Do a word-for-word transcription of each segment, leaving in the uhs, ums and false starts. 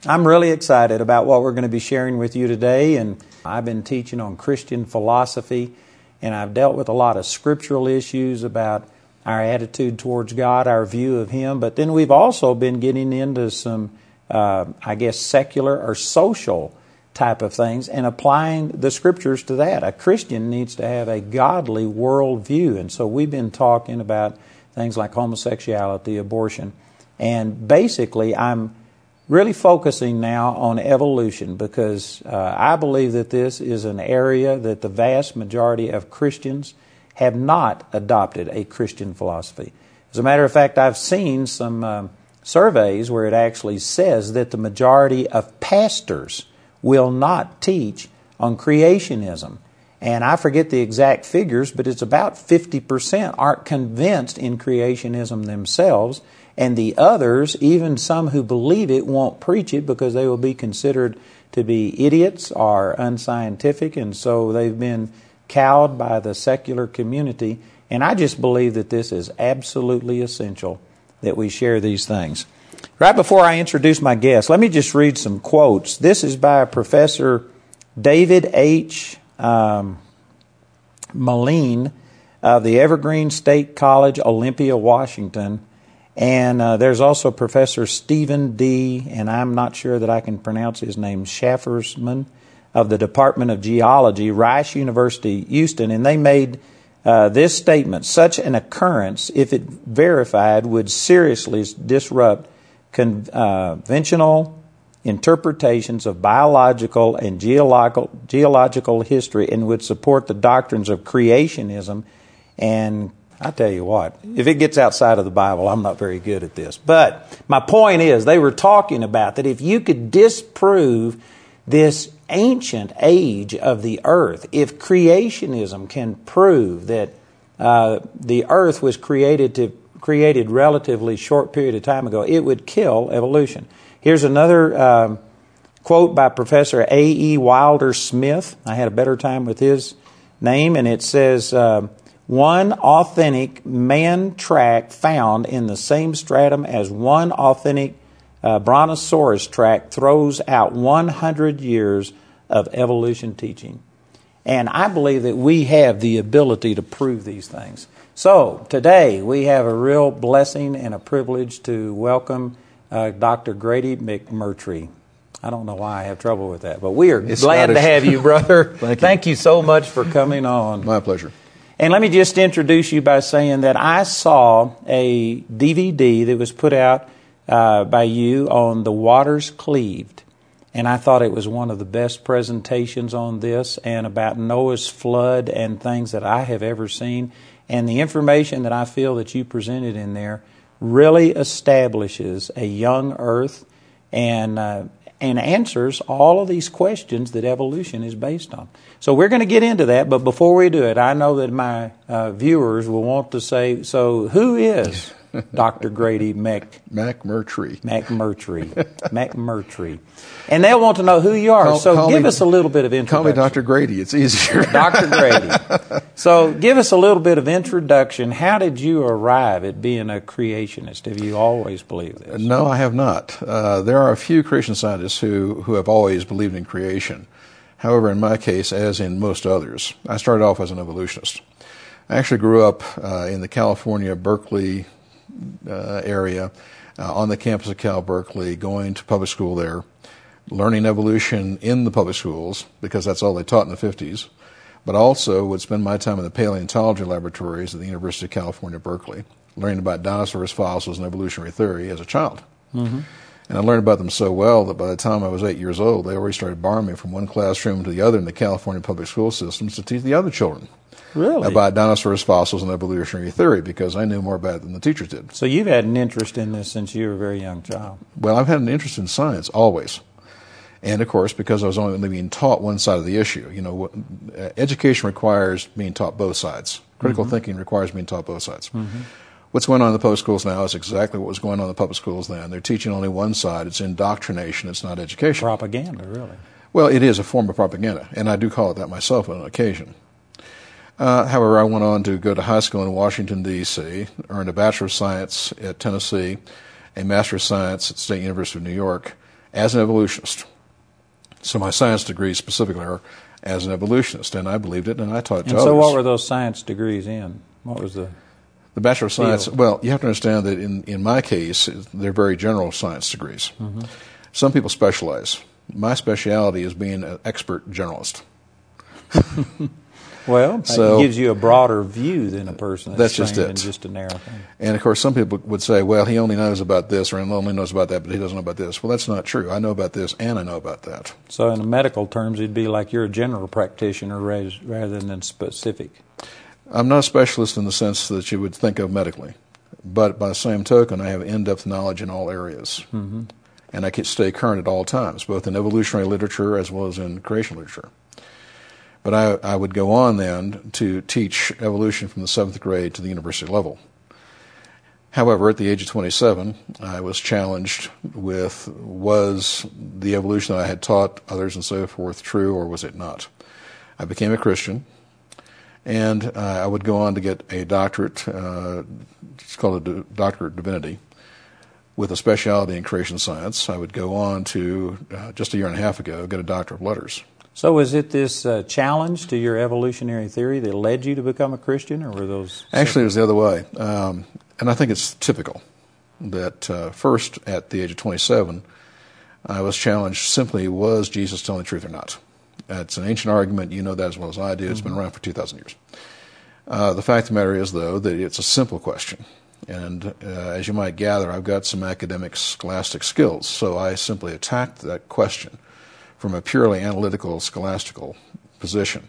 I'm really excited about what we're going to be sharing with you today, and I've been teaching on Christian philosophy, and I've dealt with a lot of scriptural issues about our attitude towards God, our view of Him, but then we've also been getting into some, uh, I guess, secular or social type of things and applying the Scriptures to that. A Christian needs to have a godly worldview, and so we've been talking about things like homosexuality, abortion, and basically I'm really focusing now on evolution because uh, I believe that this is an area that the vast majority of Christians have not adopted a Christian philosophy. As a matter of fact, I've seen some um, surveys where it actually says that the majority of pastors will not teach on creationism. And I forget the exact figures, but it's about fifty percent aren't convinced in creationism themselves. And the others, even some who believe it, won't preach it because they will be considered to be idiots or unscientific, and so they've been cowed by the secular community. And I just believe that this is absolutely essential that we share these things. Right before I introduce my guest, let me just read some quotes. This is by Professor David H. Um, Moline of the Evergreen State College, Olympia, Washington. And uh, there's also Professor Stephen D., and I'm not sure that I can pronounce his name, Schaffersman, of the Department of Geology, Rice University, Houston, and they made uh, this statement: such an occurrence, if it verified, would seriously disrupt conventional interpretations of biological and geological, geological history and would support the doctrines of creationism. And I tell you what, if it gets outside of the Bible, I'm not very good at this. But my point is, they were talking about that if you could disprove this ancient age of the earth, if creationism can prove that uh, the earth was created to created relatively short period of time ago, it would kill evolution. Here's another um, quote by Professor A E Wilder Smith. I had a better time with his name, and it says, uh, one authentic man track found in the same stratum as one authentic uh, brontosaurus track throws out one hundred years of evolution teaching. And I believe that we have the ability to prove these things. So today we have a real blessing and a privilege to welcome uh, Doctor Grady McMurtry. I don't know why I have trouble with that, but we are it's glad Scottish. to have you, brother. Thank you. Thank you so much for coming on. My pleasure. And let me just introduce you by saying that I saw a D V D that was put out uh, by you on The Waters Cleaved. And I thought it was one of the best presentations on this and about Noah's flood and things that I have ever seen. And the information that I feel that you presented in there really establishes a young earth and uh, and answers all of these questions that evolution is based on. So we're going to get into that, but before we do it, I know that my uh, viewers will want to say, so who is Doctor Grady Mc... McMurtry. McMurtry. McMurtry. And they'll want to know who you are, call, so call give me, us a little bit of introduction. Call me Doctor Grady, it's easier. Doctor Grady. So give us a little bit of introduction. How did you arrive at being a creationist? Have you always believed this? No, I have not. Uh, there are a few creation scientists who, who have always believed in creation. However, in my case, as in most others, I started off as an evolutionist. I actually grew up uh, in the California, Berkeley uh, area, uh, on the campus of Cal Berkeley, going to public school there, learning evolution in the public schools, because that's all they taught in the fifties, but also would spend my time in the paleontology laboratories at the University of California, Berkeley, learning about dinosaurs, fossils, and evolutionary theory as a child. Mm-hmm. And I learned about them so well that by the time I was eight years old, they already started borrowing me from one classroom to the other in the California public school systems to teach the other children. Really? About dinosaurs, fossils, and evolutionary theory, because I knew more about it than the teachers did. So you've had an interest in this since you were a very young child. Well, I've had an interest in science, always. And, of course, because I was only being taught one side of the issue. You know, education requires being taught both sides. Critical mm-hmm. thinking requires being taught both sides. Mm-hmm. What's going on in the public schools now is exactly what was going on in the public schools then. They're teaching only one side. It's indoctrination. It's not education. Propaganda, really. Well, it is a form of propaganda, and I do call it that myself on occasion. Uh, however, I went on to go to high school in Washington, D C, earned a Bachelor of Science at Tennessee, a Master of Science at State University of New York, as an evolutionist. So my science degrees specifically are as an evolutionist, and I believed it, and I taught it to And others. so what were those science degrees in? What was the... The Bachelor of Science, field? well, you have to understand that in, in my case, they're very general science degrees. Mm-hmm. Some people specialize. My specialty is being an expert generalist. Well, so, it gives you a broader view than a person that's, that's just trained it. in just a narrow thing. And, of course, some people would say, well, he only knows about this or he only knows about that, but he doesn't know about this. Well, that's not true. I know about this and I know about that. So in the medical terms, it'd be like you're a general practitioner rather than specific. I'm not a specialist in the sense that you would think of medically. But by the same token, I have in-depth knowledge in all areas. Mm-hmm. And I can stay current at all times, both in evolutionary literature as well as in creation literature. But I, I would go on then to teach evolution from the seventh grade to the university level. However, at the age of twenty-seven, I was challenged with, was the evolution that I had taught others and so forth true, or was it not? I became a Christian, and uh, I would go on to get a doctorate, uh, it's called a doctorate of divinity, with a specialty in creation science. I would go on to, uh, just a year and a half ago, get a doctorate of letters. So was it this uh, challenge to your evolutionary theory that led you to become a Christian, or were those... Actually, it was the other way. Um, and I think it's typical that uh, first, at the age of twenty-seven, I was challenged simply, was Jesus telling the truth or not? It's an ancient argument. You know that as well as I do. It's mm-hmm. been around for two thousand years. Uh, the fact of the matter is, though, that it's a simple question. And uh, as you might gather, I've got some academic scholastic skills, so I simply attacked that question from a purely analytical, scholastical position.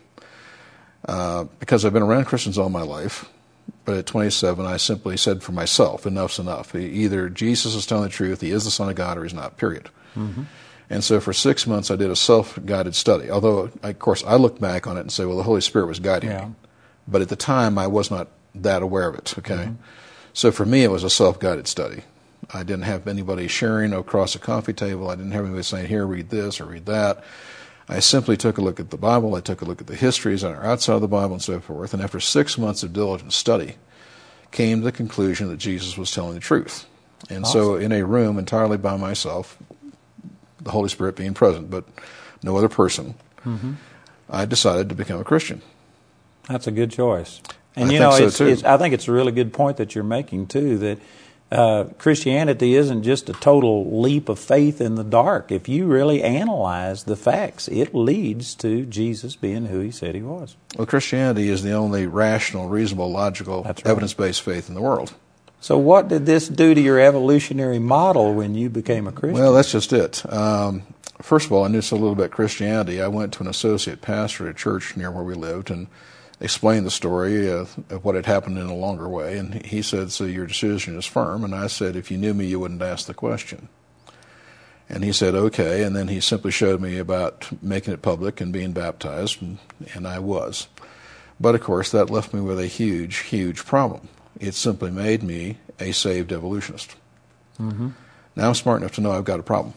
Uh, because I've been around Christians all my life, but at twenty-seven I simply said for myself, enough's enough. Either Jesus is telling the truth, he is the Son of God, or he's not, period. Mm-hmm. And so for six months I did a self-guided study, although, of course, I look back on it and say, well, the Holy Spirit was guiding yeah. me. But at the time I was not that aware of it, okay? Mm-hmm. So for me it was a self-guided study. I didn't have anybody sharing across a coffee table. I didn't have anybody saying, here, read this or read that. I simply took a look at the Bible. I took a look at the histories that are outside of the Bible and so forth. And after six months of diligent study, came to the conclusion that Jesus was telling the truth. And awesome. So in a room entirely by myself, the Holy Spirit being present, but no other person, mm-hmm. I decided to become a Christian. That's a good choice. And I you know, so it's, it's, I think it's a really good point that you're making, too, that Uh, Christianity isn't just a total leap of faith in the dark. If you really analyze the facts, it leads to Jesus being who he said he was. Well, Christianity is the only rational, reasonable, logical, right. evidence-based faith in the world. So what did this do to your evolutionary model when you became a Christian? Well, that's just it. Um, first of all, I knew so little about Christianity. I went to an associate pastor at a church near where we lived and explained the story uh, of what had happened in a longer way, and he said, so your decision is firm, and I said, if you knew me, you wouldn't ask the question. And he said, okay, and then he simply showed me about making it public and being baptized, and, and I was. But, of course, that left me with a huge, huge problem. It simply made me a saved evolutionist. Mm-hmm. Now I'm smart enough to know I've got a problem.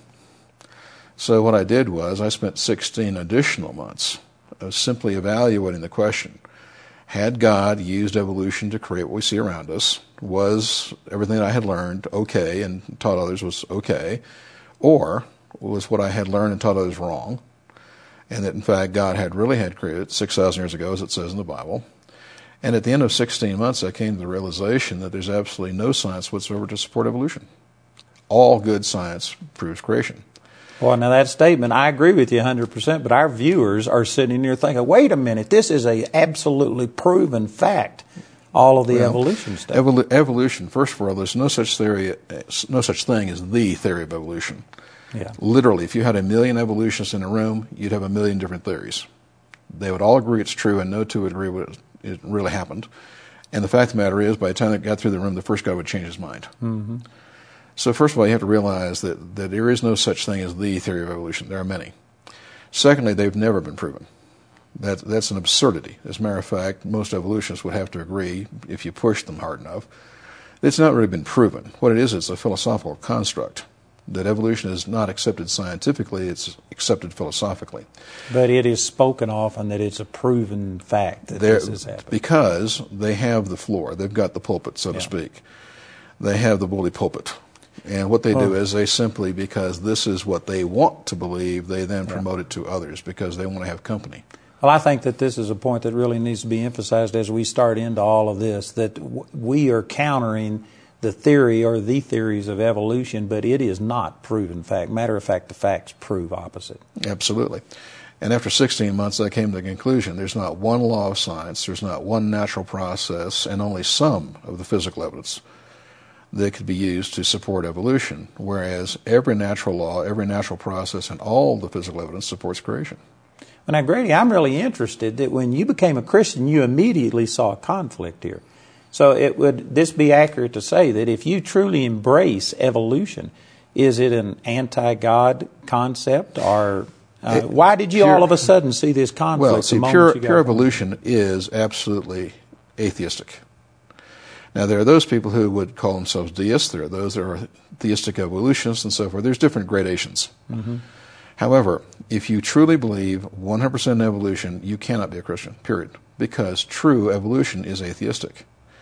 So what I did was I spent sixteen additional months of simply evaluating the question. Had God used evolution to create what we see around us? Was everything that I had learned okay and taught others was okay? Or was what I had learned and taught others wrong? And that, in fact, God had really had created it six thousand years ago, as it says in the Bible. And at the end of sixteen months, I came to the realization that there's absolutely no science whatsoever to support evolution. All good science proves creation. Well, now that statement, I agree with you one hundred percent, but our viewers are sitting there thinking, wait a minute, this is a absolutely proven fact, all of the well, evolution stuff. Evol- evolution, first of all, there's no such theory, no such thing as the theory of evolution. Yeah. Literally, if you had a million evolutionists in a room, you'd have a million different theories. They would all agree it's true, and no two would agree what it really happened. And the fact of the matter is, by the time they got through the room, the first guy would change his mind. Mm-hmm. So first of all, you have to realize that, that there is no such thing as the theory of evolution. There are many. Secondly, they've never been proven. That, that's an absurdity. As a matter of fact, most evolutionists would have to agree, if you push them hard enough, that it's not really been proven. What it is, it's a philosophical construct. That evolution is not accepted scientifically, it's accepted philosophically. But it is spoken often that it's a proven fact that They're, this has happened. Because they have the floor. They've got the pulpit, so yeah. to speak. They have the bully pulpit. And what they do Oh. is they simply, because this is what they want to believe, they then promote it to others because they want to have company. Well, I think that this is a point that really needs to be emphasized as we start into all of this, that w- we are countering the theory or the theories of evolution, but it is not proven fact. Matter of fact, the facts prove opposite. Absolutely. And after sixteen months, I came to the conclusion there's not one law of science, there's not one natural process, and only some of the physical evidence that could be used to support evolution, whereas every natural law, every natural process, and all the physical evidence supports creation. Now, Grady, I'm really interested that when you became a Christian, you immediately saw a conflict here. So it would this be accurate to say that if you truly embrace evolution, is it an anti-God concept, or uh, It- why did you pure- all of a sudden see this conflict? Well, see, the moment pure, you got pure born? evolution is absolutely atheistic. Now, there are those people who would call themselves deists. There are those that are theistic evolutionists and so forth. There's different gradations. Mm-hmm. However, if you truly believe one hundred percent in evolution, you cannot be a Christian, period, because true evolution is atheistic.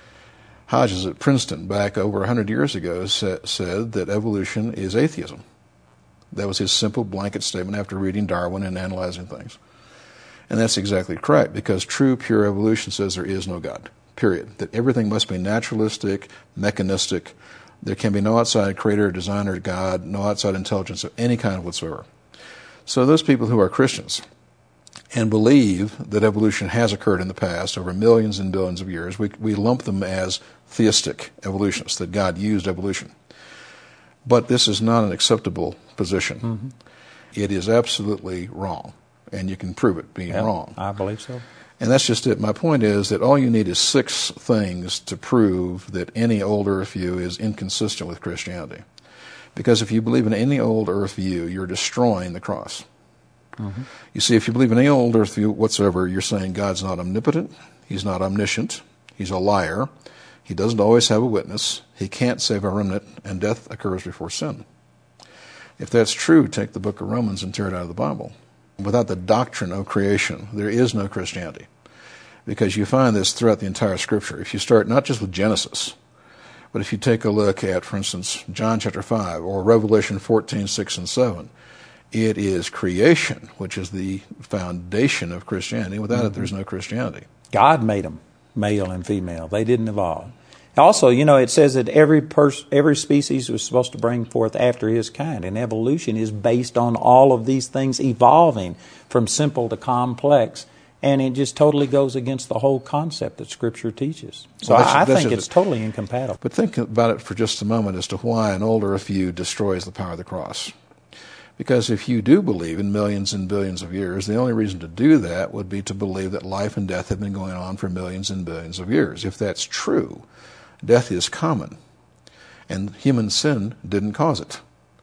Hodges at Princeton, back over one hundred years ago, sa- said that evolution is atheism. That was his simple blanket statement after reading Darwin and analyzing things. And that's exactly correct, because true, pure evolution says there is no God, period. That everything must be naturalistic, mechanistic. There can be no outside creator, designer, God, no outside intelligence of any kind whatsoever. So those people who are Christians and believe that evolution has occurred in the past over millions and billions of years, we, we lump them as theistic evolutionists, that God used evolution. But this is not an acceptable position. Mm-hmm. It is absolutely wrong, and you can prove it being Yeah, wrong. I believe so. And that's just it. My point is that all you need is six things to prove that any old earth view is inconsistent with Christianity. Because if you believe in any old earth view, you're destroying the cross. Mm-hmm. You see, if you believe in any old earth view whatsoever, you're saying God's not omnipotent, He's not omniscient, He's a liar, He doesn't always have a witness, He can't save a remnant, and death occurs before sin. If that's true, take the book of Romans and tear it out of the Bible. Without the doctrine of creation, there is no Christianity. Because you find this throughout the entire Scripture. If you start not just with Genesis, but if you take a look at, for instance, John chapter five or Revelation fourteen, six, and seven, it is creation, which is the foundation of Christianity. Without mm-hmm. it, there's no Christianity. God made them, male and female. They didn't evolve. Also, you know, it says that every pers- every species was supposed to bring forth after his kind, and evolution is based on all of these things evolving from simple to complex, and it just totally goes against the whole concept that Scripture teaches. So well, that's, I, I that's think just, it's totally incompatible. But think about it for just a moment as to why an old earth view destroys the power of the cross. Because if you do believe in millions and billions of years, the only reason to do that would be to believe that life and death have been going on for millions and billions of years. If that's true, death is common, and human sin didn't cause it.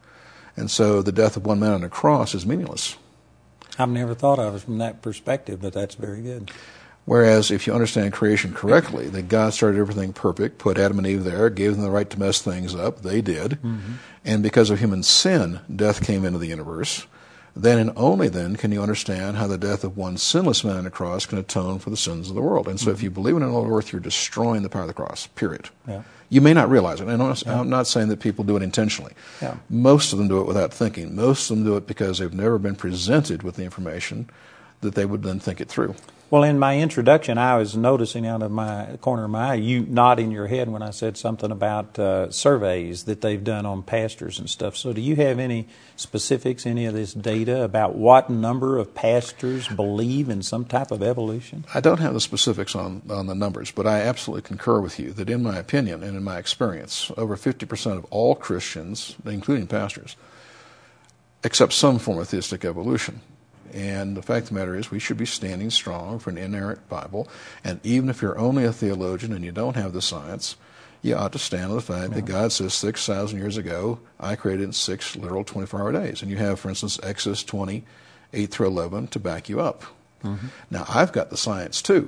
And so the death of one man on a cross is meaningless. I've never thought of it from that perspective, but that's very good. Whereas if you understand creation correctly, that God started everything perfect, put Adam and Eve there, gave them the right to mess things up, they did, mm-hmm. and because of human sin, death came into the universe, then and only then can you understand how the death of one sinless man on the cross can atone for the sins of the world. And so mm-hmm. if you believe in an old earth, you're destroying the power of the cross, period. Yeah. You may not realize it, and I'm not, yeah. I'm not saying that people do it intentionally. Yeah. Most of them do it without thinking. Most of them do it because they've never been presented with the information that they would then think it through. Well, in my introduction, I was noticing out of my corner of my eye, you nodding your head when I said something about uh, surveys that they've done on pastors and stuff. So do you have any specifics, any of this data about what number of pastors believe in some type of evolution? I don't have the specifics on, on the numbers, but I absolutely concur with you that in my opinion and in my experience, over fifty percent of all Christians, including pastors, accept some form of theistic evolution. And the fact of the matter is we should be standing strong for an inerrant Bible. And even if you're only a theologian and you don't have the science, you ought to stand on the fact yeah. that God says six thousand years ago, I created in six literal twenty-four hour days. And you have, for instance, Exodus twenty, eight through eleven to back you up. Mm-hmm. Now, I've got the science too.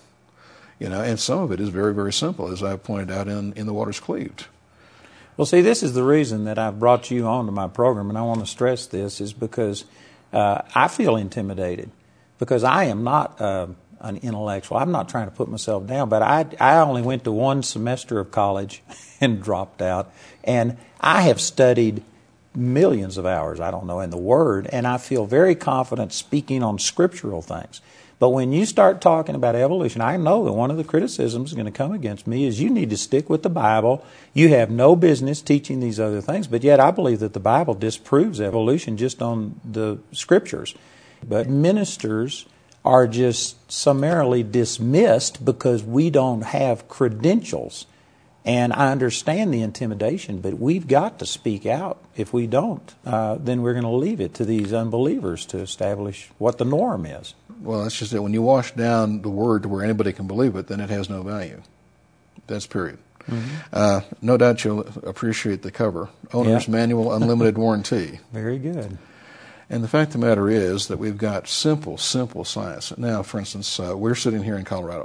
You know, and some of it is very, very simple, as I've pointed out in, in The Waters Cleaved. Well, see, this is the reason that I've brought you on to my program, and I want to stress this, is because Uh, I feel intimidated because I am not uh, an intellectual. I'm not trying to put myself down, but I, I only went to one semester of college and dropped out. And I have studied millions of hours, I don't know, in the Word, and I feel very confident speaking on scriptural things. But when you start talking about evolution, I know that one of the criticisms going to come against me is you need to stick with the Bible. You have no business teaching these other things, but yet I believe that the Bible disproves evolution just on the Scriptures. But ministers are just summarily dismissed because we don't have credentials. And I understand the intimidation, but we've got to speak out. If we don't, uh, then we're going to leave it to these unbelievers to establish what the norm is. Well, that's just it. When you wash down the Word to where anybody can believe it, then it has no value. That's period. Mm-hmm. Uh, no doubt you'll appreciate the cover. Owner's yeah. Manual, Unlimited Warranty. Very good. And the fact of the matter is that we've got simple, simple science. Now, for instance, uh, we're sitting here in Colorado.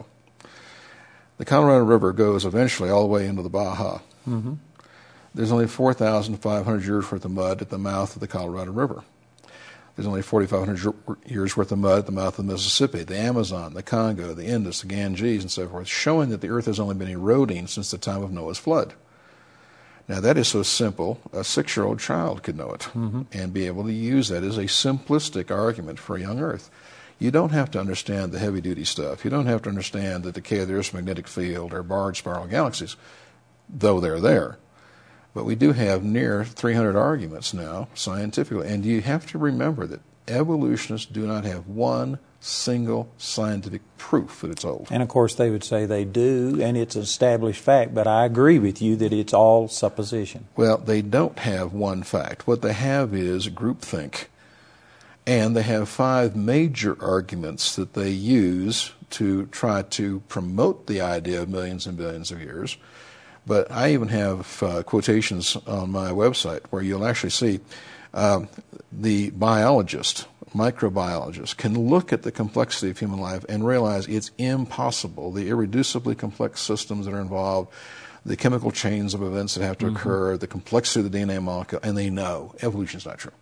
The Colorado River goes eventually all the way into the Baja. Mm-hmm. There's only four thousand five hundred years worth of mud at the mouth of the Colorado River. There's only four thousand five hundred years worth of mud at the mouth of the Mississippi, the Amazon, the Congo, the Indus, the Ganges, and so forth, showing that the earth has only been eroding since the time of Noah's flood. Now, that is so simple, a six-year-old child could know it mm-hmm. and be able to use that as a simplistic argument for a young earth. You don't have to understand the heavy-duty stuff. You don't have to understand the decay of the Earth's magnetic field or barred spiral galaxies, though they're there. But we do have near three hundred arguments now, scientifically. And you have to remember that evolutionists do not have one single scientific proof that it's old. And, of course, they would say they do, and it's an established fact. But I agree with you that it's all supposition. Well, they don't have one fact. What they have is groupthink. And they have five major arguments that they use to try to promote the idea of millions and billions of years. But I even have uh, quotations on my website where you'll actually see um, the biologist, microbiologist, can look at the complexity of human life and realize it's impossible. The irreducibly complex systems that are involved, the chemical chains of events that have to mm-hmm. occur, the complexity of the D N A molecule, and they know evolution's not true.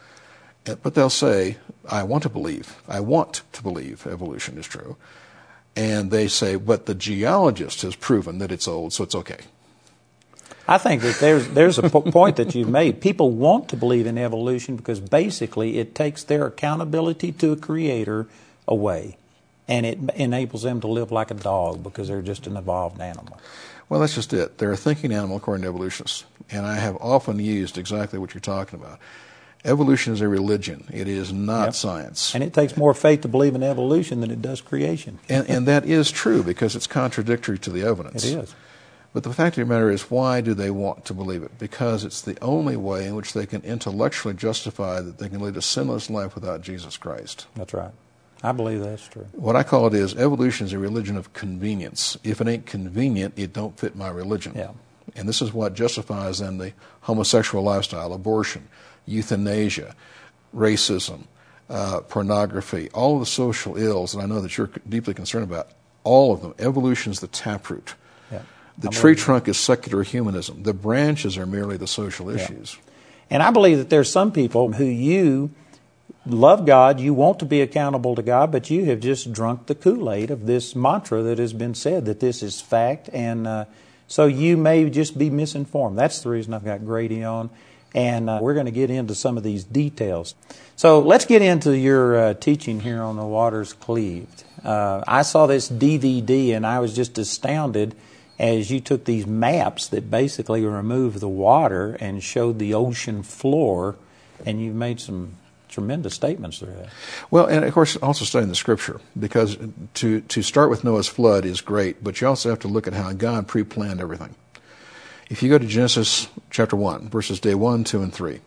But they'll say, I want to believe, I want to believe evolution is true. And they say, but the geologist has proven that it's old, so it's okay. I think that there's there's a po- point that you've made. People want to believe in evolution because basically it takes their accountability to a creator away. And it enables them to live like a dog because they're just an evolved animal. Well, that's just it. They're a thinking animal according to evolutionists. And I have often used exactly what you're talking about. Evolution is a religion. It is not yep. science. And it takes more faith to believe in evolution than it does creation. And, and that is true because it's contradictory to the evidence. It is. But the fact of the matter is, why do they want to believe it? Because it's the only way in which they can intellectually justify that they can lead a sinless life without Jesus Christ. That's right. I believe that's true. What I call it is, evolution is a religion of convenience. If it ain't convenient, it don't fit my religion. Yeah. And this is what justifies then the homosexual lifestyle, abortion, euthanasia, racism, uh, pornography, all of the social ills that I know that you're deeply concerned about, all of them. Evolution is the taproot. Yeah. The tree trunk is secular humanism. The branches are merely the social issues. Yeah. And I believe that there's some people who you love God, you want to be accountable to God, but you have just drunk the Kool-Aid of this mantra that has been said, that this is fact, and uh, so you may just be misinformed. That's the reason I've got Grady on. And uh, we're going to get into some of these details. So let's get into your uh, teaching here on the waters cleaved. Uh, I saw this D V D and I was just astounded as you took these maps that basically removed the water and showed the ocean floor, and you've made some tremendous statements there. Well, and of course also studying the Scripture, because to, to start with Noah's flood is great, but you also have to look at how God pre-planned everything. If you go to Genesis chapter one, verses day one, two, and three,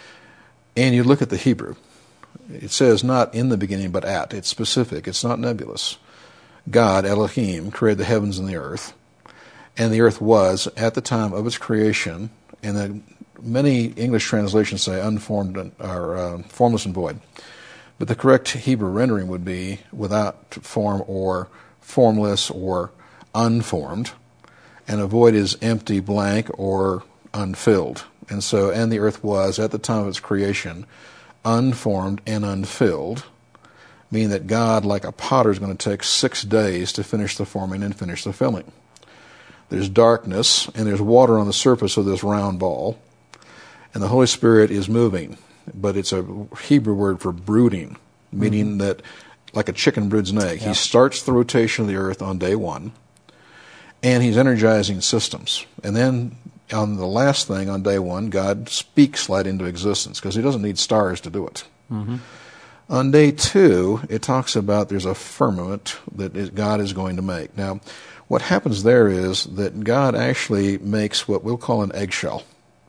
and you look at the Hebrew, it says not in the beginning, but at. It's specific. It's not nebulous. God, Elohim, created the heavens and the earth, and the earth was, at the time of its creation, and the, many English translations say unformed or uh, formless and void. But the correct Hebrew rendering would be without form or formless or unformed. And a void is empty, blank, or unfilled. And so, and the earth was, at the time of its creation, unformed and unfilled. meaning that God, like a potter, is going to take six days to finish the forming and finish the filling. There's darkness, and there's water on the surface of this round ball, and the Holy Spirit is moving, but it's a Hebrew word for brooding, meaning mm-hmm. that like a chicken broods an egg. Yeah. He starts the rotation of the earth on day one, and he's energizing systems. And then on the last thing, on day one, God speaks light into existence, because he doesn't need stars to do it. Mm-hmm. On day two, it talks about there's a firmament that God is going to make. Now, what happens there is that God actually makes what we'll call an eggshell.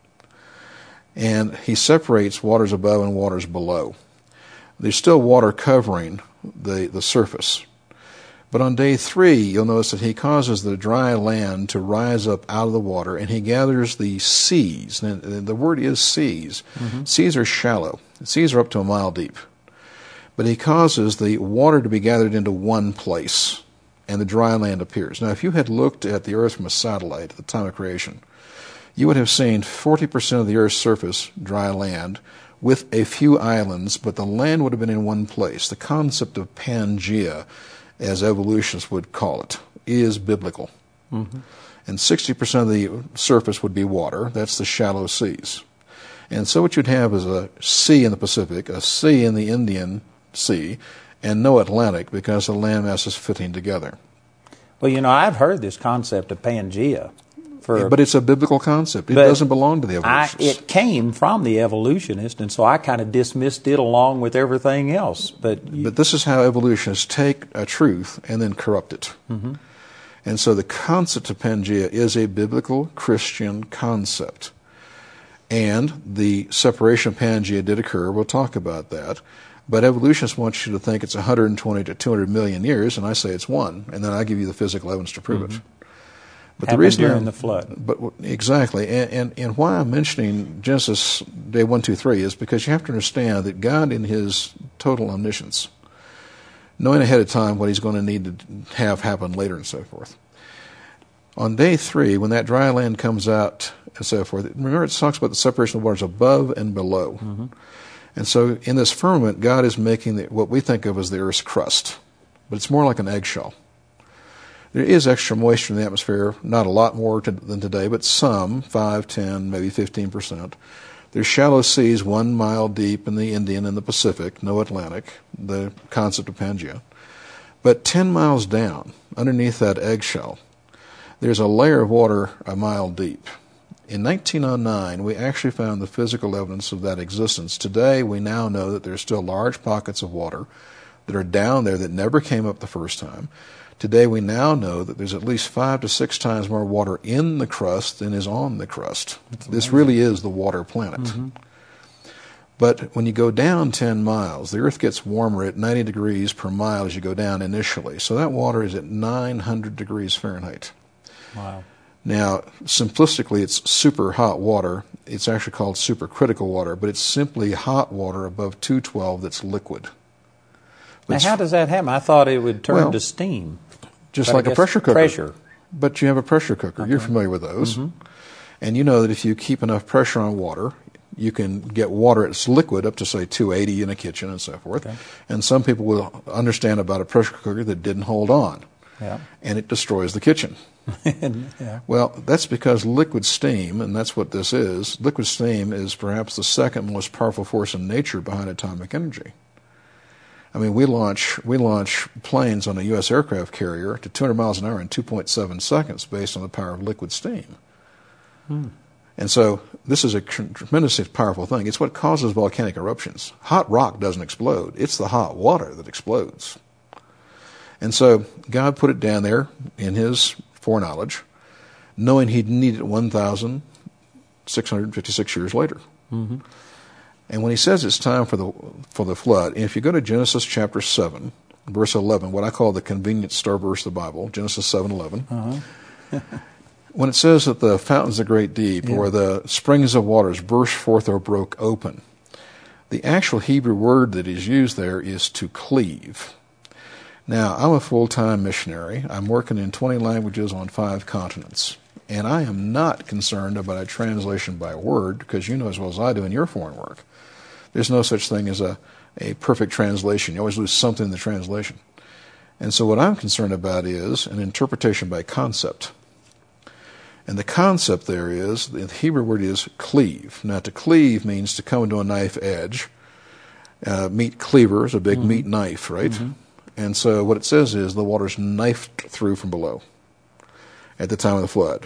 And he separates waters above and waters below. There's still water covering the, the surface. But on day three, you'll notice that he causes the dry land to rise up out of the water, and he gathers the seas. And the word is seas. Mm-hmm. Seas are shallow. Seas are up to a mile deep. But he causes the water to be gathered into one place, and the dry land appears. Now, if you had looked at the earth from a satellite at the time of creation, you would have seen forty percent of the earth's surface dry land with a few islands, but the land would have been in one place. The concept of Pangea, as evolutionists would call it, is biblical. Mm-hmm. And sixty percent of the surface would be water. That's the shallow seas. And so what you'd have is a sea in the Pacific, a sea in the Indian Sea, and no Atlantic, because the land masses fitting together. Well, you know, I've heard this concept of Pangea. For, but it's a biblical concept. It doesn't belong to the evolutionists. I, it came from the evolutionist, and so I kind of dismissed it along with everything else. But you, but this is how evolutionists take a truth and then corrupt it. Mm-hmm. And so the concept of Pangea is a biblical Christian concept. And the separation of Pangea did occur. We'll talk about that. But evolutionists want you to think it's one hundred twenty to two hundred million years, and I say it's one. And then I give you the physical evidence to prove mm-hmm. it. But Happened the reason during the flood. But exactly, and, and and why I'm mentioning Genesis day one, two, three is because you have to understand that God, in His total omniscience, knowing ahead of time what He's going to need to have happen later and so forth. On day three, when that dry land comes out and so forth, remember it talks about the separation of waters above and below. Mm-hmm. And so in this firmament, God is making the, what we think of as the earth's crust, but it's more like an eggshell. There is extra moisture in the atmosphere, not a lot more to, than today, but some, five, ten, maybe fifteen percent. There's shallow seas one mile deep in the Indian and the Pacific, no Atlantic, the concept of Pangea. But ten miles down, underneath that eggshell, there's a layer of water a mile deep. In nineteen oh nine, we actually found the physical evidence of that existence. Today, we now know that there's still large pockets of water that are down there that never came up the first time. Today, we now know that there's at least five to six times more water in the crust than is on the crust. This really is the water planet. Mm-hmm. But when you go down ten miles, the Earth gets warmer at ninety degrees per mile as you go down initially. So that water is at nine hundred degrees Fahrenheit. Wow. Now, simplistically, it's super hot water. It's actually called supercritical water, but it's simply hot water above two twelve that's liquid. Now, how does that happen? I thought it would turn well, to steam. Just like a pressure cooker. Pressure. But you have a pressure cooker. Okay. You're familiar with those. Mm-hmm. And you know that if you keep enough pressure on water, you can get water that's liquid up to, say, two eighty in a kitchen and so forth. Okay. And some people will understand about a pressure cooker that didn't hold on. Yeah. And it destroys the kitchen. yeah. Well, that's because liquid steam, and that's what this is, liquid steam is perhaps the second most powerful force in nature behind atomic energy. I mean, we launch we launch planes on a U S aircraft carrier to two hundred miles an hour in two point seven seconds based on the power of liquid steam. Hmm. And so this is a tremendously powerful thing. It's what causes volcanic eruptions. Hot rock doesn't explode. It's the hot water that explodes. And so God put it down there in His foreknowledge, knowing He'd need it one thousand six hundred fifty-six years later. Mm-hmm. And when He says it's time for the for the flood, and if you go to Genesis chapter seven, verse eleven, what I call the convenience store verse of the Bible, Genesis seven eleven, uh-huh. when it says that the fountains of great deep, yeah. or the springs of waters burst forth or broke open, the actual Hebrew word that is used there is to cleave. Now, I'm a full-time missionary. I'm working in twenty languages on five continents. And I am not concerned about a translation by word, because you know as well as I do in your foreign work, there's no such thing as a, a perfect translation. You always lose something in the translation. And so what I'm concerned about is an interpretation by concept. And the concept there is, the Hebrew word is cleave. Now, to cleave means to come into a knife edge. Uh, meat cleaver is a big mm-hmm. meat knife, right? Mm-hmm. And so what it says is the water's knifed through from below at the time of the flood.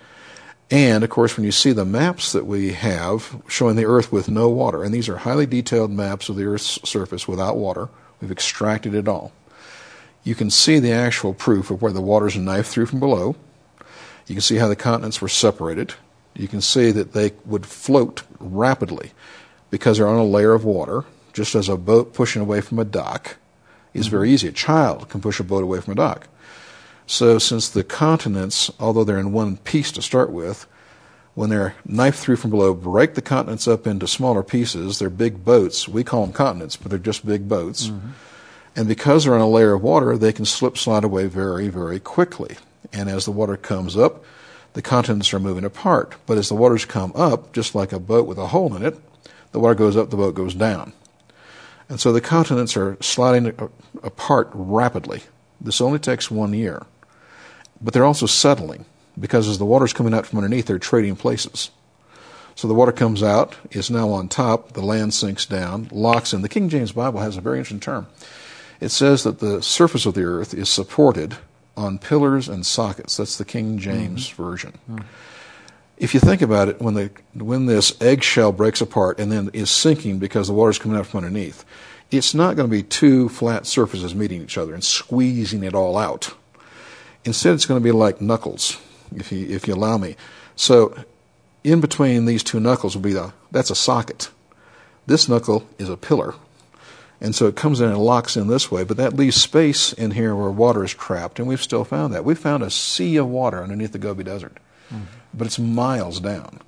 And, of course, when you see the maps that we have showing the earth with no water, and these are highly detailed maps of the earth's surface without water, we've extracted it all. You can see the actual proof of where the water's knifed through from below. You can see how the continents were separated. You can see that they would float rapidly because they're on a layer of water, just as a boat pushing away from a dock is mm-hmm. very easy. A child can push a boat away from a dock. So since the continents, although they're in one piece to start with, when they're knifed through from below, break the continents up into smaller pieces, they're big boats. We call them continents, but they're just big boats. Mm-hmm. And because they're on a layer of water, they can slip slide away very, very quickly. And as the water comes up, the continents are moving apart. But as the waters come up, just like a boat with a hole in it, the water goes up, the boat goes down. And so the continents are sliding apart rapidly. This only takes one year. But they're also settling, because as the water's coming out from underneath, they're trading places. So the water comes out, is now on top, the land sinks down, locks in. The King James Bible has a very interesting term. It says that the surface of the earth is supported on pillars and sockets. That's the King James mm-hmm. version. Mm-hmm. If you think about it, when the when this eggshell breaks apart and then is sinking because the water's coming out from underneath, it's not going to be two flat surfaces meeting each other and squeezing it all out. Instead, it's going to be like knuckles, if you if you allow me. So, in between these two knuckles will be the that's a socket. This knuckle is a pillar. And so it comes in and locks in this way, but that leaves space in here where water is trapped, and we've still found that. We've found a sea of water underneath the Gobi Desert, mm-hmm. but it's miles down.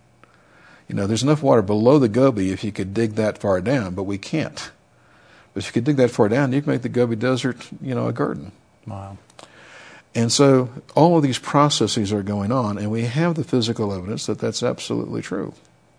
You know, there's enough water below the Gobi if you could dig that far down, but we can't. But if you could dig that far down, you can make the Gobi Desert, you know, a garden. Wow. And so all of these processes are going on, and we have the physical evidence that that's absolutely true.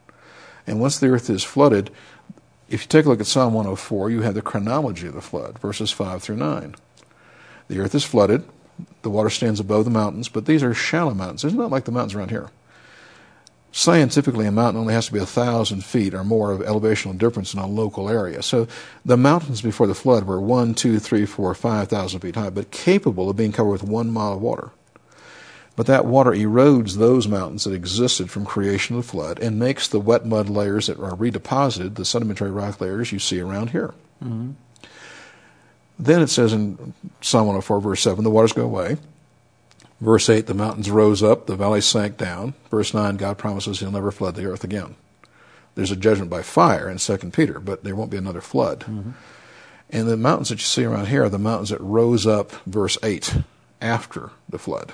And once the earth is flooded, if you take a look at Psalm one oh four, you have the chronology of the flood, verses five through nine. The earth is flooded. The water stands above the mountains, but these are shallow mountains. It's not like the mountains around here. Scientifically, a mountain only has to be a thousand feet or more of elevational difference in a local area. So the mountains before the flood were one, two, three, four, five thousand feet high, but capable of being covered with one mile of water. But that water erodes those mountains that existed from creation of the flood and makes the wet mud layers that are redeposited, the sedimentary rock layers you see around here. Mm-hmm. Then it says in Psalm one oh four, verse seven, the waters go away. Verse eight, the mountains rose up, the valleys sank down. Verse nine, God promises he'll never flood the earth again. There's a judgment by fire in Second Peter, but there won't be another flood. Mm-hmm. And the mountains that you see around here are the mountains that rose up, verse eight, after the flood.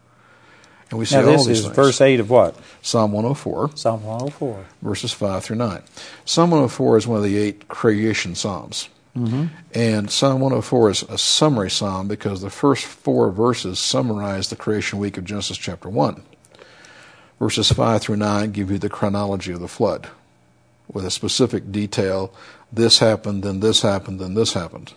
And we see now all this these is things. verse eight of what? Psalm one oh four. Psalm one oh four. Verses five through nine. Psalm one oh four is one of the eight creation psalms. Mm-hmm. And Psalm one oh four is a summary psalm because the first four verses summarize the creation week of Genesis chapter one. Verses five through nine give you the chronology of the flood with a specific detail. This happened, then this happened, then this happened.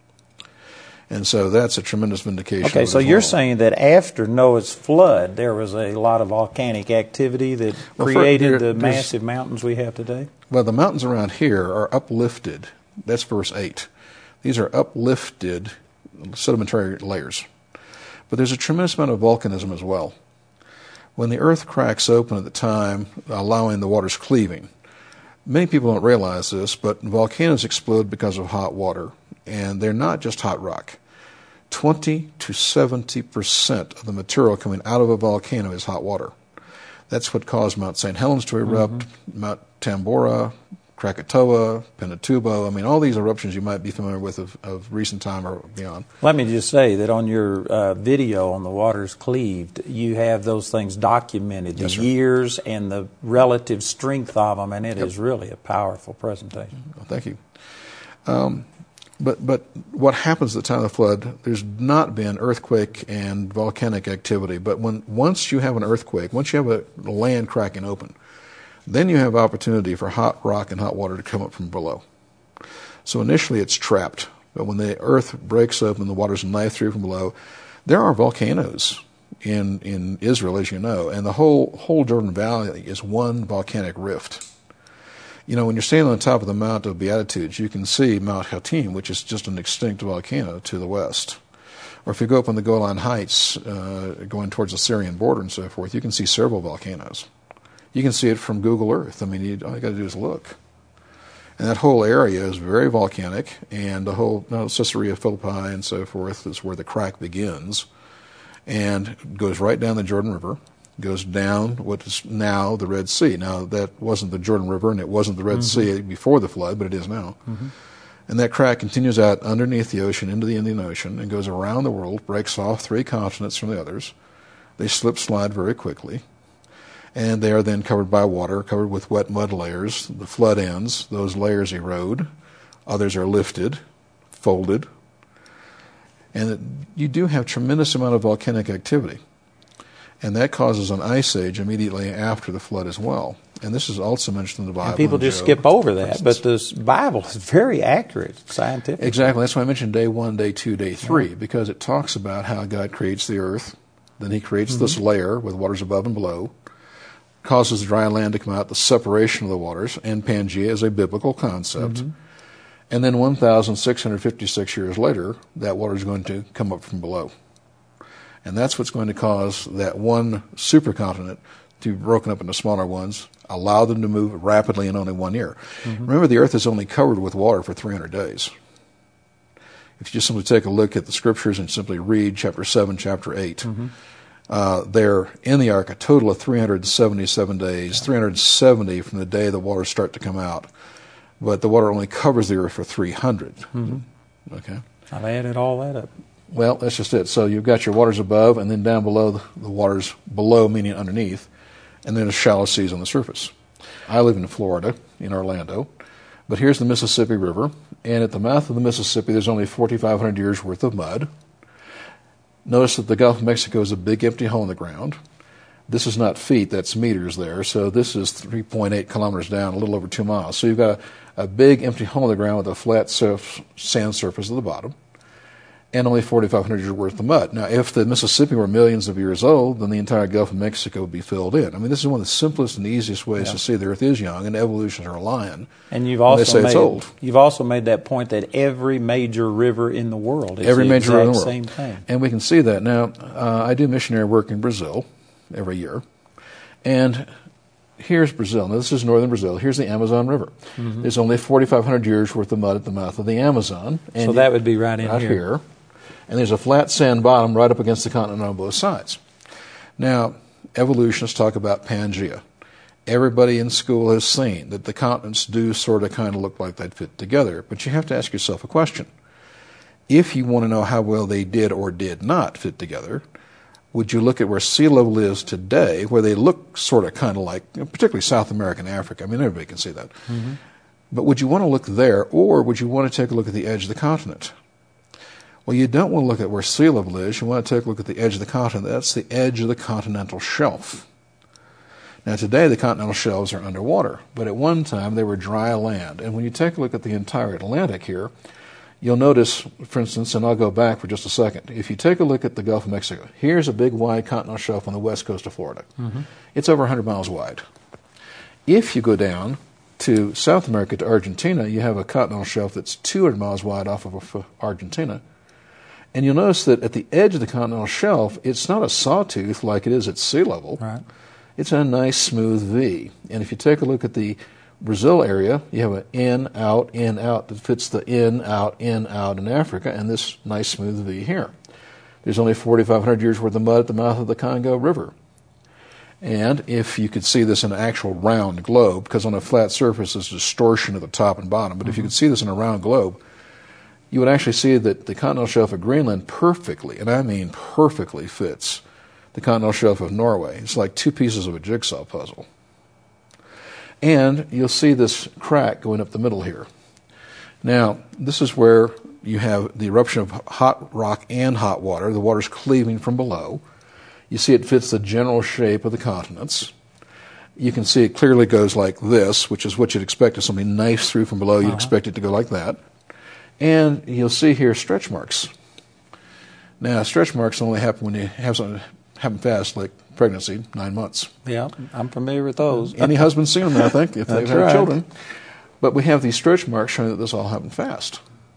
And so that's a tremendous vindication. Okay, so you're saying that after Noah's flood, there was a lot of volcanic activity that well, created there, the massive mountains we have today? Well, the mountains around here are uplifted. That's verse eight. These are uplifted sedimentary layers. But there's a tremendous amount of volcanism as well. When the earth cracks open at the time, allowing the waters cleaving, many people don't realize this, but volcanoes explode because of hot water. And they're not just hot rock. twenty to seventy percent of the material coming out of a volcano is hot water. That's what caused Mount Saint Helens to erupt, mm-hmm. Mount Tambora, Krakatoa, Pinatubo. I mean, all these eruptions you might be familiar with of, of recent time or beyond. Let me just say that on your uh, video on the waters cleaved, you have those things documented, the yes, years and the relative strength of them, and it yep. is really a powerful presentation. Well, thank you. Um, But but what happens at the time of the flood, there's not been earthquake and volcanic activity. But when once you have an earthquake, once you have a land cracking open, then you have opportunity for hot rock and hot water to come up from below. So initially it's trapped. But when the earth breaks up and the waters knife through from below, there are volcanoes in in Israel, as you know, and the whole whole Jordan Valley is one volcanic rift. You know, when you're standing on top of the Mount of Beatitudes, you can see Mount Hatim, which is just an extinct volcano to the west. Or if you go up on the Golan Heights, uh, going towards the Syrian border and so forth, you can see several volcanoes. You can see it from Google Earth. I mean, you, all you got to do is look. And that whole area is very volcanic, and the whole you know, Caesarea Philippi and so forth is where the crack begins, and goes right down the Jordan River, goes down what is now the Red Sea. Now, that wasn't the Jordan River, and it wasn't the Red mm-hmm. Sea before the flood, but it is now. Mm-hmm. And that crack continues out underneath the ocean into the Indian Ocean and goes around the world, breaks off three continents from the others. They slip slide very quickly. And they are then covered by water, covered with wet mud layers. The flood ends. Those layers erode. Others are lifted, folded. And it, you do have tremendous amount of volcanic activity. And that causes an ice age immediately after the flood as well. And this is also mentioned in the Bible. And people just Job, skip over that. But the Bible is very accurate, scientific. Exactly. That's why I mentioned day one, day two, day three, yeah. because it talks about how God creates the earth. Then he creates mm-hmm. this layer with waters above and below. Causes dry land to come out, the separation of the waters, and Pangea is a biblical concept. Mm-hmm. And then one thousand six hundred fifty-six years later, that water is going to come up from below. And that's what's going to cause that one supercontinent to be broken up into smaller ones, allow them to move rapidly in only one year. Mm-hmm. Remember, the earth is only covered with water for three hundred days. If you just simply take a look at the scriptures and simply read chapter seven, chapter eight, mm-hmm. Uh, they're in the ark a total of three hundred seventy-seven days, yeah. three hundred seventy from the day the waters start to come out. But the water only covers the earth for three hundred. Mm-hmm. Okay. I've added all that up. Well, that's just it. So you've got your waters above, and then down below, the, the waters below, meaning underneath, and then a shallow seas on the surface. I live in Florida, in Orlando, but here's the Mississippi River, and at the mouth of the Mississippi, there's only forty-five hundred years worth of mud. Notice that the Gulf of Mexico is a big empty hole in the ground. This is not feet, that's meters there. So this is three point eight kilometers down, a little over two miles. So you've got a, a big empty hole in the ground with a flat surf, sand surface at the bottom, and only forty-five hundred years worth of mud. Now, if the Mississippi were millions of years old, then the entire Gulf of Mexico would be filled in. I mean, this is one of the simplest and easiest ways yeah. to see the Earth is young, and evolution are lying. And you've also they say made, it's old. You've also made that point that every major river in the world is every the major river in the world. Same thing. And we can see that. Now, uh, I do missionary work in Brazil every year, and here's Brazil. Now, this is northern Brazil. Here's the Amazon River. Mm-hmm. There's only forty-five hundred years worth of mud at the mouth of the Amazon. And so that would be right in right here. here. And there's a flat sand bottom right up against the continent on both sides. Now, evolutionists talk about Pangea. Everybody in school has seen that the continents do sort of kind of look like they'd fit together. But you have to ask yourself a question. If you want to know how well they did or did not fit together, would you look at where sea level is today, where they look sort of kind of like, particularly South America and Africa? I mean, everybody can see that. Mm-hmm. But would you want to look there, or would you want to take a look at the edge of the continent? Well, you don't want to look at where sea level is. You want to take a look at the edge of the continent. That's the edge of the continental shelf. Now, today, the continental shelves are underwater, but at one time, they were dry land. And when you take a look at the entire Atlantic here, you'll notice, for instance, and I'll go back for just a second, if you take a look at the Gulf of Mexico, here's a big, wide continental shelf on the west coast of Florida. Mm-hmm. It's over one hundred miles wide. If you go down to South America, to Argentina, you have a continental shelf that's two hundred miles wide off of Argentina. And you'll notice that at the edge of the continental shelf, it's not a sawtooth like it is at sea level. Right. It's a nice, smooth V. And if you take a look at the Brazil area, you have an in, out, in, out that fits the in, out, in, out in Africa, and this nice, smooth V here. There's only forty-five hundred years worth of mud at the mouth of the Congo River. And if you could see this in an actual round globe, because on a flat surface there's distortion at the top and bottom, but mm-hmm. if you could see this in a round globe, you would actually see that the continental shelf of Greenland perfectly, and I mean perfectly, fits the continental shelf of Norway. It's like two pieces of a jigsaw puzzle. And you'll see this crack going up the middle here. Now, this is where you have the eruption of hot rock and hot water. The water's cleaving from below. You see it fits the general shape of the continents. You can see it clearly goes like this, which is what you'd expect if something knifes through from below. You'd uh-huh. expect it to go like that. And you'll see here stretch marks. Now, stretch marks only happen when you have something happen fast, like pregnancy, nine months. Yeah, I'm familiar with those. Any husband's seen them, I think, if they've had right. children. But we have these stretch marks showing that this all happened fast.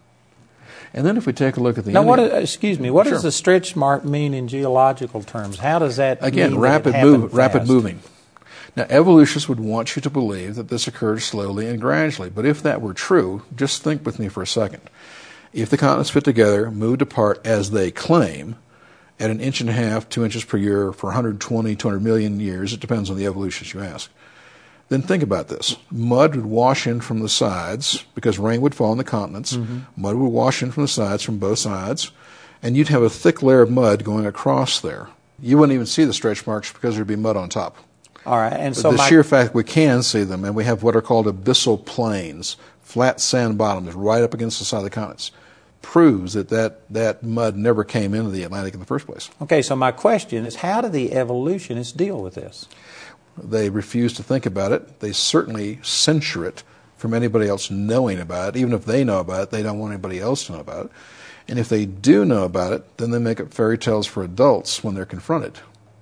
And then if we take a look at the now, Indian, what? Excuse me. What Sure. does the stretch mark mean in geological terms? How does that again mean rapid that it happened move, rapid fast? moving? Now, evolutionists would want you to believe that this occurred slowly and gradually. But if that were true, just think with me for a second. If the continents fit together, moved apart as they claim, at an inch and a half, two inches per year for one hundred twenty, two hundred million years, it depends on the evolutionists you ask, then think about this. Mud would wash in from the sides because rain would fall on the continents. Mm-hmm. Mud would wash in from the sides, from both sides, and you'd have a thick layer of mud going across there. You wouldn't even see the stretch marks because there'd be mud on top. All right, and But so the my, sheer fact we can see them, and we have what are called abyssal plains, flat sand bottoms right up against the side of the continents, proves that, that that mud never came into the Atlantic in the first place. okay, so my question is, how do the evolutionists deal with this? They refuse to think about it. They certainly censure it from anybody else knowing about it. Even if they know about it, they don't want anybody else to know about it. And if they do know about it, then they make up fairy tales for adults when they're confronted.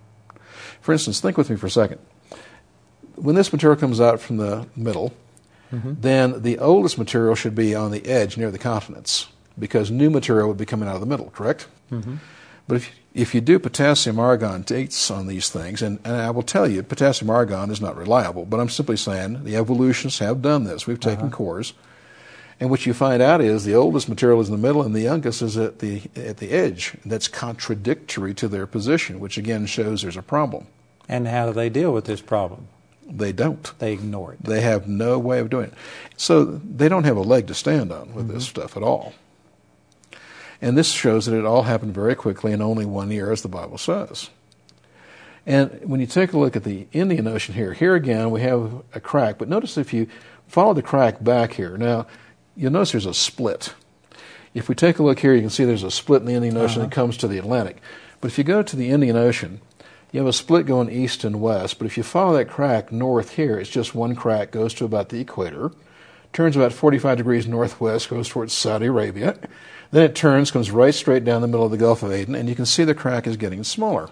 For instance, think with me for a second. When this material comes out from the middle, mm-hmm. then the oldest material should be on the edge near the continents, because new material would be coming out of the middle, correct? Mm-hmm. But if, if you do potassium-argon dates on these things, and, and I will tell you, potassium-argon is not reliable, but I'm simply saying the evolutionists have done this. We've taken uh-huh. cores. And what you find out is the oldest material is in the middle and the youngest is at the at the edge. That's contradictory to their position, which again shows there's a problem. And how do they deal with this problem? They don't. They ignore it. They have no way of doing it. So they don't have a leg to stand on with mm-hmm. this stuff at all. And this shows that it all happened very quickly in only one year, as the Bible says. And when you take a look at the Indian Ocean here, here again we have a crack. But notice if you follow the crack back here, now you'll notice there's a split. If we take a look here, you can see there's a split in the Indian Ocean uh-huh. that comes to the Atlantic. But if you go to the Indian Ocean, you have a split going east and west. But if you follow that crack north here, it's just one crack, goes to about the equator, turns about forty-five degrees northwest, goes towards Saudi Arabia. Then it turns, comes right straight down the middle of the Gulf of Aden, and you can see the crack is getting smaller.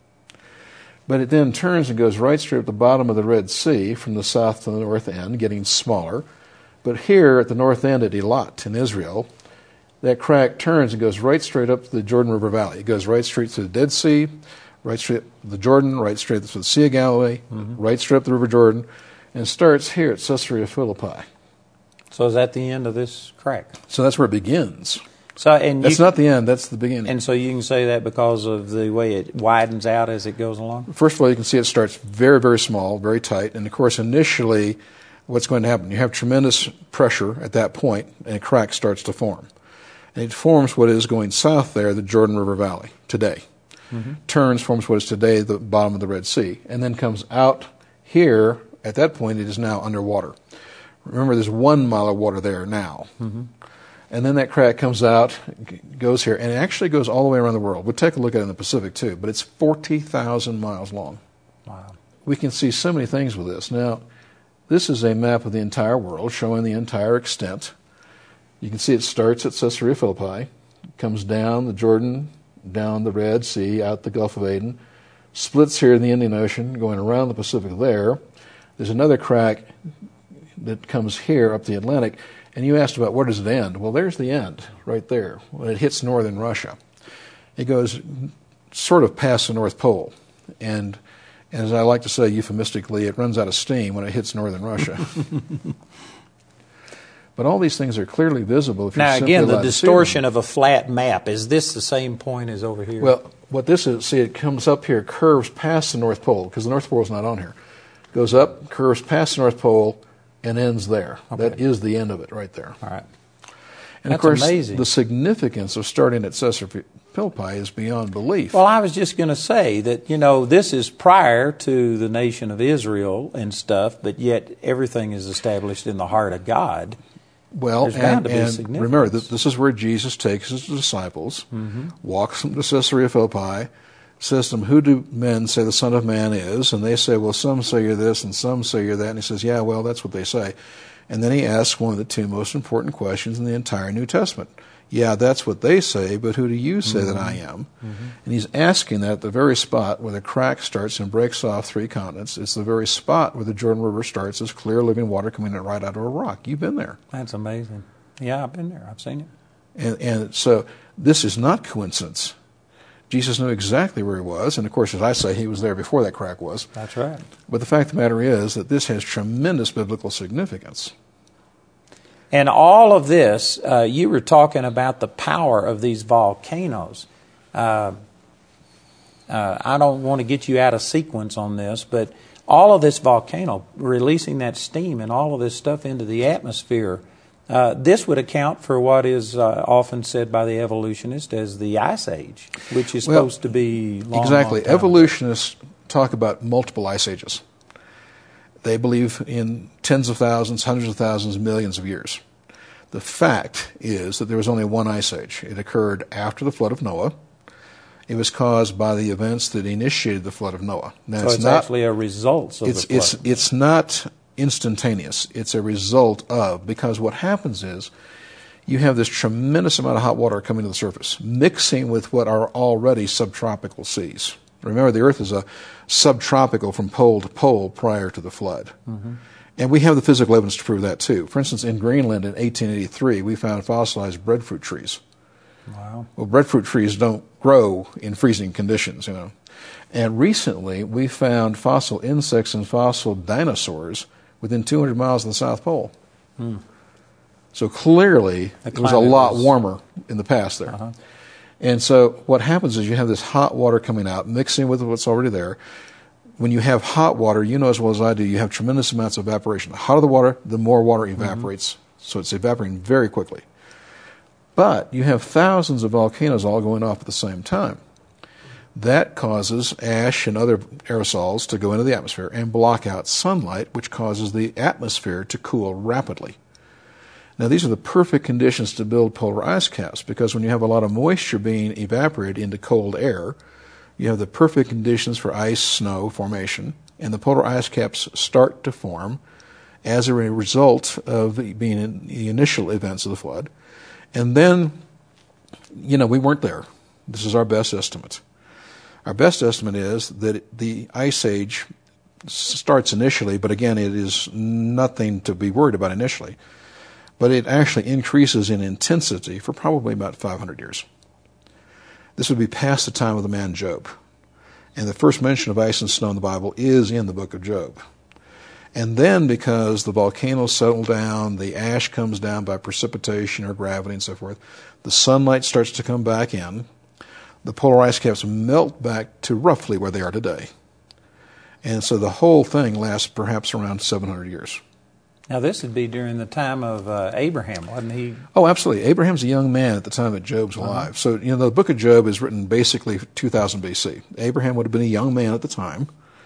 But it then turns and goes right straight at the bottom of the Red Sea from the south to the north end, getting smaller. But here at the north end at Eilat in Israel, that crack turns and goes right straight up to the Jordan River Valley. It goes right straight to the Dead Sea, right straight to the Jordan, right straight to the Sea of Galilee, mm-hmm. right straight up the River Jordan, and starts here at Caesarea Philippi. So is that the end of this crack? So that's where it begins. So and That's you, not the end, that's the beginning. And so you can say that because of the way it widens out as it goes along? First of all, you can see it starts very, very small, very tight, and of course initially what's going to happen? You have tremendous pressure at that point, and a crack starts to form. And it forms what is going south there, the Jordan River Valley, today. Mm-hmm. Turns, forms what is today the bottom of the Red Sea, and then comes out here. At that point, it is now underwater. Remember, there's one mile of water there now. Mm-hmm. And then that crack comes out, goes here, and it actually goes all the way around the world. We'll take a look at it in the Pacific, too, but it's forty thousand miles long. Wow. We can see so many things with this. Now, this is a map of the entire world showing the entire extent. You can see it starts at Caesarea Philippi, comes down the Jordan, down the Red Sea, out the Gulf of Aden, splits here in the Indian Ocean, going around the Pacific there. There's another crack that comes here up the Atlantic. And you asked about where does it end? Well, there's the end, right there, when it hits northern Russia. It goes sort of past the North Pole. And as I like to say euphemistically, it runs out of steam when it hits northern Russia. But all these things are clearly visible if you're now, simply again, the allowed to see distortion them. of a flat map, is this the same point as over here? Well, what this is, see, it comes up here, curves past the North Pole, because the North Pole is not on here. Goes up, curves past the North Pole, and ends there. Okay. That is the end of it right there. All right. And That's of course, amazing. The significance of starting at Caesarea Philippi is beyond belief. Well, I was just going to say that, you know, this is prior to the nation of Israel and stuff, but yet everything is established in the heart of God. Well, There's bound and, to be and significance. remember, that this is where Jesus takes his disciples, mm-hmm. walks them to Caesarea Philippi, says to them, who do men say the Son of Man is? And they say, well, some say you're this and some say you're that. And he says, yeah, well, that's what they say. And then he asks one of the two most important questions in the entire New Testament. Yeah, that's what they say, but who do you say mm-hmm. that I am? Mm-hmm. And he's asking that at the very spot where the crack starts and breaks off three continents. It's the very spot where the Jordan River starts as clear living water coming out right out of a rock. You've been there. That's amazing. Yeah, I've been there. I've seen it. And, and so this is not coincidence. Jesus knew exactly where he was, and of course, as I say, he was there before that crack was. That's right. But the fact of the matter is that this has tremendous biblical significance. And all of this, uh, you were talking about the power of these volcanoes. Uh, uh, I don't want to get you out of sequence on this, but all of this volcano releasing that steam and all of this stuff into the atmosphere, uh, this would account for what is uh, often said by the evolutionists as the Ice Age, which is well, supposed to be long, exactly. long time. Evolutionists talk about multiple ice ages. They believe in tens of thousands, hundreds of thousands, millions of years. The fact is that there was only one ice age. It occurred after the flood of Noah. It was caused by the events that initiated the flood of Noah. Now, so it's, it's not, actually a result of it's, the it's, flood. it's not instantaneous. It's a result of, because what happens is you have this tremendous amount of hot water coming to the surface, mixing with what are already subtropical seas. Remember, the Earth is a subtropical from pole to pole prior to the flood. Mm-hmm. And we have the physical evidence to prove that, too. For instance, in Greenland in eighteen eighty-three, we found fossilized breadfruit trees. Wow. Well, breadfruit trees don't grow in freezing conditions, you know. And recently, we found fossil insects and fossil dinosaurs within two hundred miles of the South Pole. Hmm. So clearly, it was a lot was... warmer in the past there. Uh-huh. And so what happens is you have this hot water coming out, mixing with what's already there. When you have hot water, you know as well as I do, you have tremendous amounts of evaporation. The hotter the water, the more water evaporates. Mm-hmm. So it's evaporating very quickly. But you have thousands of volcanoes all going off at the same time. That causes ash and other aerosols to go into the atmosphere and block out sunlight, which causes the atmosphere to cool rapidly. Now, these are the perfect conditions to build polar ice caps, because when you have a lot of moisture being evaporated into cold air, you have the perfect conditions for ice snow formation, and the polar ice caps start to form as a result of the, being in the initial events of the flood. And then, you know, we weren't there. This is our best estimate. Our best estimate is that the ice age starts initially, but again, it is nothing to be worried about initially. But it actually increases in intensity for probably about five hundred years. This would be past the time of the man Job. And the first mention of ice and snow in the Bible is in the book of Job. And then, because the volcanoes settle down, the ash comes down by precipitation or gravity and so forth, the sunlight starts to come back in, the polar ice caps melt back to roughly where they are today. And so the whole thing lasts perhaps around seven hundred years. Now, this would be during the time of uh, Abraham, wasn't he? Oh, absolutely. Abraham's a young man at the time that Job's alive. Uh-huh. So, you know, the book of Job is written basically two thousand B C. Abraham would have been a young man at the time.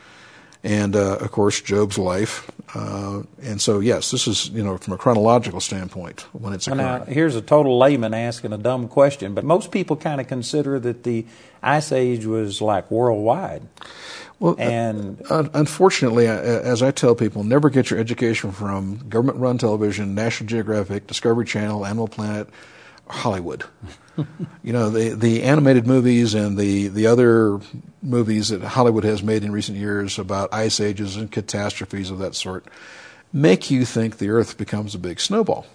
And, uh, of course, Job's life. Uh, and so, yes, this is, you know, from a chronological standpoint when it's occurring. Well, now, here's a total layman asking a dumb question, but most people kind of consider that the Ice Age was like worldwide. Well, and uh, unfortunately, as I tell people, never get your education from government-run television, National Geographic, Discovery Channel, Animal Planet, Hollywood. You know, the the animated movies and the, the other movies that Hollywood has made in recent years about ice ages and catastrophes of that sort make you think the Earth becomes a big snowball.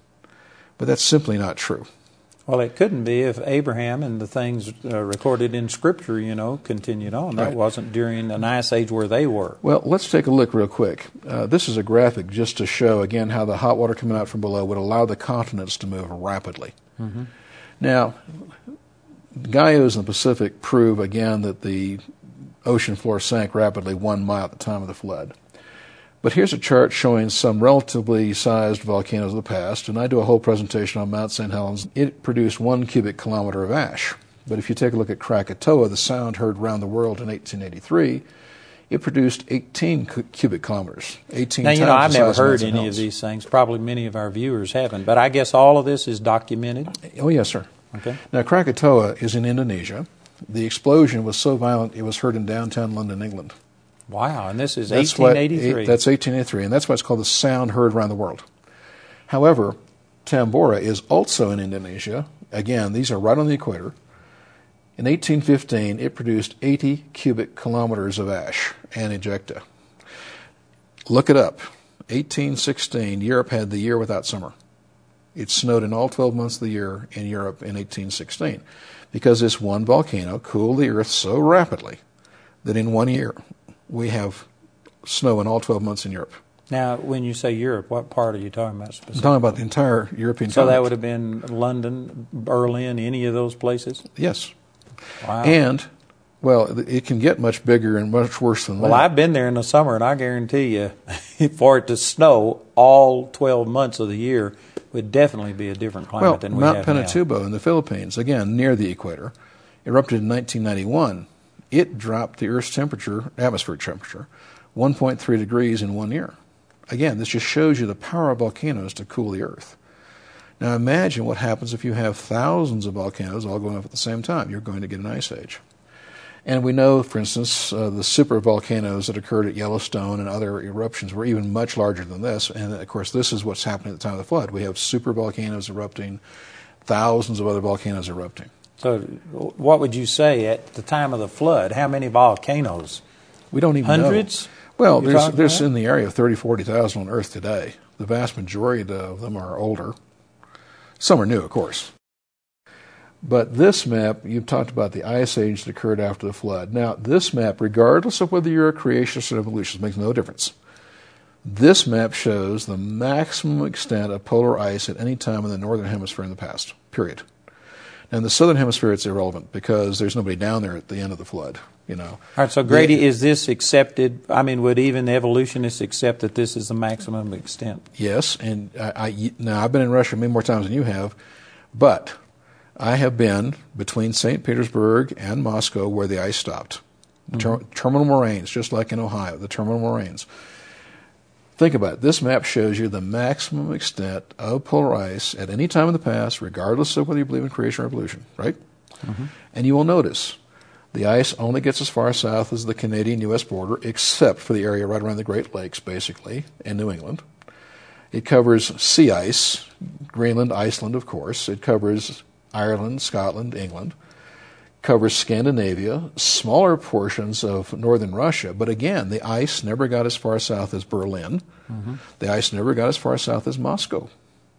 But that's simply not true. Well, it couldn't be if Abraham and the things uh, recorded in Scripture, you know, continued on. That right. wasn't during an ice age where they were. Well, let's take a look real quick. Uh, this is a graphic just to show, again, how the hot water coming out from below would allow the continents to move rapidly. Mm-hmm. Now, Guyos in the Pacific prove, again, that the ocean floor sank rapidly one mile at the time of the flood. But here's a chart showing some relatively sized volcanoes of the past, and I do a whole presentation on Mount Saint Helens. It produced one cubic kilometer of ash. But if you take a look at Krakatoa, the sound heard around the world in eighteen eighty-three, it produced eighteen cu- cubic kilometers. eighteen now, you times know, I've the never size of heard Mount Saint any Helens. of these things. Probably many of our viewers haven't. But I guess all of this is documented. Oh, yes, sir. Okay. Now, Krakatoa is in Indonesia. The explosion was so violent it was heard in downtown London, England. Wow, and this is that's eighteen eighty-three. What, that's eighteen eighty-three, and that's why it's called the sound heard around the world. However, Tambora is also in Indonesia. Again, these are right on the equator. In eighteen fifteen, it produced eighty cubic kilometers of ash and ejecta. Look it up. eighteen sixteen, Europe had the year without summer. It snowed in all twelve months of the year in Europe in eighteen sixteen because this one volcano cooled the earth so rapidly that in one year we have snow in all twelve months in Europe. Now, when you say Europe, what part are you talking about specifically? I'm talking about the entire European So continent. that would have been London, Berlin, any of those places? Yes. Wow. And, well, it can get much bigger and much worse than Well, that. I've been there in the summer, and I guarantee you, for it to snow all twelve months of the year would definitely be a different climate Well, than we Mount have Pinatubo in the Philippines, again, near the equator, erupted in nineteen ninety-one. It dropped the Earth's temperature, atmospheric temperature, one point three degrees in one year. Again, this just shows you the power of volcanoes to cool the Earth. Now imagine what happens if you have thousands of volcanoes all going up at the same time. You're going to get an ice age. And we know, for instance, uh, the supervolcanoes that occurred at Yellowstone and other eruptions were even much larger than this. And, of course, this is what's happening at the time of the flood. We have supervolcanoes erupting, thousands of other volcanoes erupting. So what would you say at the time of the flood? How many volcanoes? We don't even Hundreds? know. Well, You're there's, there's about? in the area of thirty, forty thousand on Earth today. The vast majority of them are older. Some are new, of course. But this map, you've talked about the ice age that occurred after the flood. Now, this map, regardless of whether you're a creationist or evolutionist, makes no difference. This map shows the maximum extent of polar ice at any time in the northern hemisphere in the past, period. Now, in the southern hemisphere, it's irrelevant because there's nobody down there at the end of the flood, you know. All right, so Grady, is this accepted? I mean, would even evolutionists accept that this is the maximum extent? Yes, and I, I, now I've been in Russia many more times than you have, but I have been between Saint Petersburg and Moscow where the ice stopped. The ter- mm-hmm. terminal moraines, just like in Ohio, the terminal moraines. Think about it. This map shows you the maximum extent of polar ice at any time in the past, regardless of whether you believe in creation or evolution, right? Mm-hmm. And you will notice the ice only gets as far south as the Canadian-U S border, except for the area right around the Great Lakes, basically, and New England. It covers sea ice, Greenland, Iceland, of course. It covers Ireland, Scotland, England. Covers Scandinavia, smaller portions of northern Russia, but again, the ice never got as far south as Berlin. Mm-hmm. The ice never got as far south as Moscow.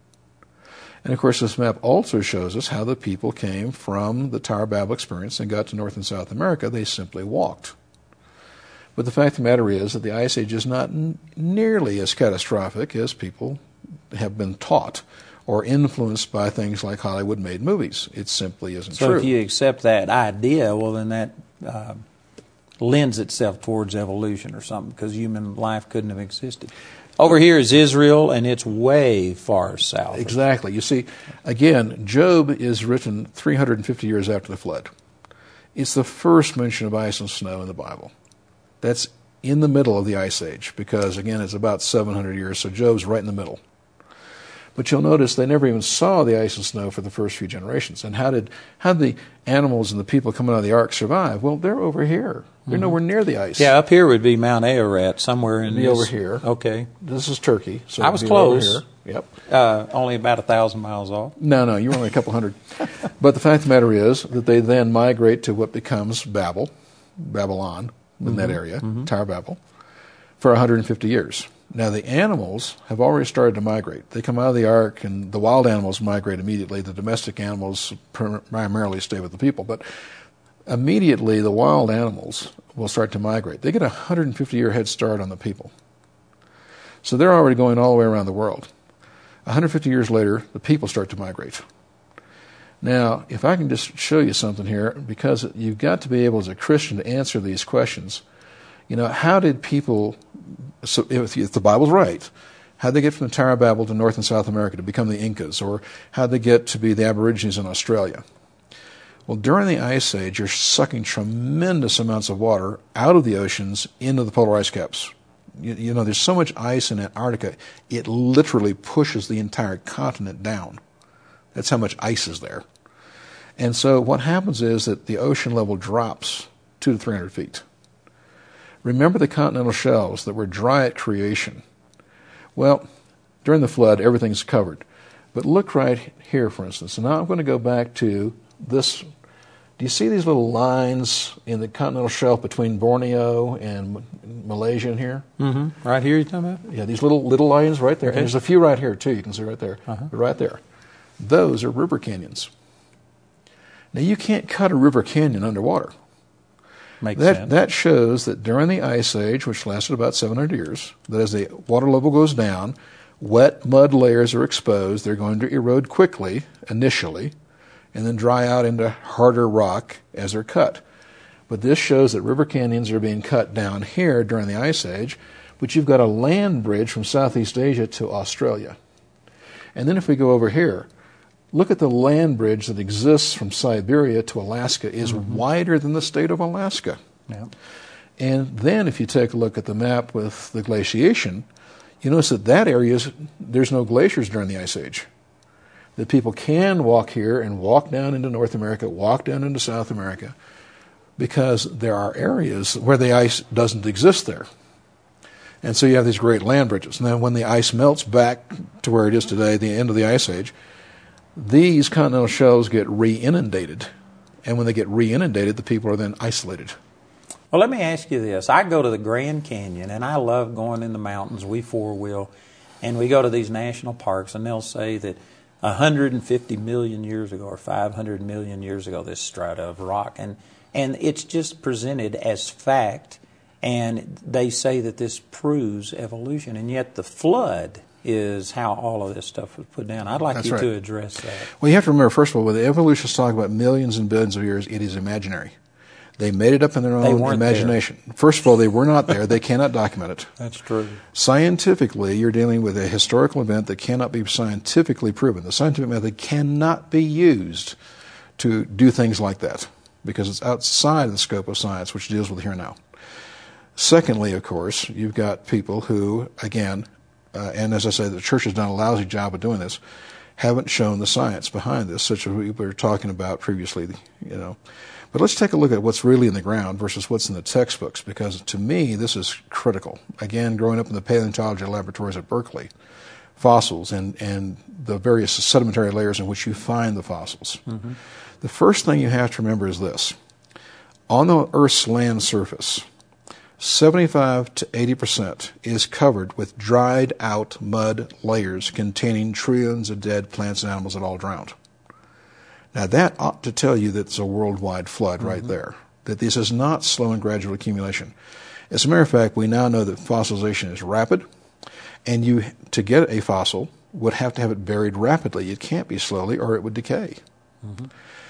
And of course, this map also shows us how the people came from the Tower of Babel experience and got to North and South America. They simply walked. But the fact of the matter is that the ice age is not n- nearly as catastrophic as people have been taught or influenced by things like Hollywood-made movies. It simply isn't so true. So if you accept that idea, well, then that uh, lends itself towards evolution or something, because human life couldn't have existed. Over here is Israel, and it's way far south. Exactly. You see, again, Job is written three hundred fifty years after the flood. It's the first mention of ice and snow in the Bible. That's in the middle of the Ice Age, because, again, it's about seven hundred years, so Job's right in the middle. But you'll notice they never even saw the ice and snow for the first few generations. And how did how did the animals and the people coming out of the ark survive? Well, they're over here. They're mm-hmm. nowhere near the ice. Yeah, up here would be Mount Ararat, somewhere in It'd be this. over here. Okay. This is Turkey. So I was be close. Over here. Yep. Uh, only about a thousand miles off. No, no, you were only a couple hundred. But the fact of the matter is that they then migrate to what becomes Babel, Babylon, in mm-hmm. that area, mm-hmm. Tower of Babel, for one hundred fifty years. Now, the animals have already started to migrate. They come out of the ark, and the wild animals migrate immediately. The domestic animals primarily stay with the people. But immediately, the wild animals will start to migrate. They get a one hundred fifty year head start on the people. So they're already going all the way around the world. one hundred fifty years later, the people start to migrate. Now, if I can just show you something here, because you've got to be able as a Christian to answer these questions. You know, how did people, so if, if the Bible's right, how did they get from the Tower of Babel to North and South America to become the Incas? Or how did they get to be the Aborigines in Australia? Well, during the Ice Age, you're sucking tremendous amounts of water out of the oceans into the polar ice caps. You, you know, there's so much ice in Antarctica, it literally pushes the entire continent down. That's how much ice is there. And so what happens is that the ocean level drops two to three hundred feet. Remember the continental shelves that were dry at creation. Well, During the flood, everything's covered. But look right here, for instance. And now I'm going to go back to this. Do you see these little lines in the continental shelf between Borneo and Malaysia in here? Mm-hmm. Right here you're talking about? Yeah, these little little lines right there. Okay. And there's a few right here, too. You can see right there. Uh-huh. Right there. Those are river canyons. Now, you can't cut a river canyon underwater. Makes that, sense. That shows that during the Ice Age, which lasted about seven hundred years, that as the water level goes down, wet mud layers are exposed. They're going to erode quickly, initially, and then dry out into harder rock as they're cut. But this shows that river canyons are being cut down here during the Ice Age, but you've got a land bridge from Southeast Asia to Australia. And then if we go over here, look at the land bridge that exists from Siberia to Alaska is mm-hmm. wider than the state of Alaska. Yeah. And then if you take a look at the map with the glaciation, you notice that that area, is, there's no glaciers during the Ice Age. That people can walk here and walk down into North America, walk down into South America, because there are areas where the ice doesn't exist there. And so you have these great land bridges. Now, when the ice melts back to where it is today, the end of the Ice Age, these continental shelves get re-inundated. And when they get re-inundated, the people are then isolated. Well, let me ask you this. I go to the Grand Canyon, and I love going in the mountains. We four-wheel, and we go to these national parks, and they'll say that one hundred fifty million years ago or five hundred million years ago, this strata of rock. And, and it's just presented as fact, and they say that this proves evolution. And yet the flood is how all of this stuff was put down. I'd like That's you right. to address that. Well, you have to remember, first of all, when the evolutionists talk about millions and billions of years, it is imaginary. They made it up in their own imagination. There. First of all, they were not there. They cannot document it. That's true. Scientifically, you're dealing with a historical event that cannot be scientifically proven. The scientific method cannot be used to do things like that because it's outside of the scope of science, which deals with the here and now. Secondly, of course, you've got people who, again, uh, and as I say, the church has done a lousy job of doing this, haven't shown the science behind this, such as we were talking about previously, you know. But let's take a look at what's really in the ground versus what's in the textbooks, because to me, this is critical. Again, growing up in the paleontology laboratories at Berkeley, fossils and, and the various sedimentary layers in which you find the fossils. Mm-hmm. The first thing you have to remember is this. On the Earth's land surface, seventy-five to eighty percent is covered with dried out mud layers containing trillions of dead plants and animals that all drowned. Now, that ought to tell you that it's a worldwide flood right mm-hmm. there, that this is not slow and gradual accumulation. As a matter of fact, we now know that fossilization is rapid, and you, to get a fossil, would have to have it buried rapidly. It can't be slowly, or it would decay. Mm-hmm.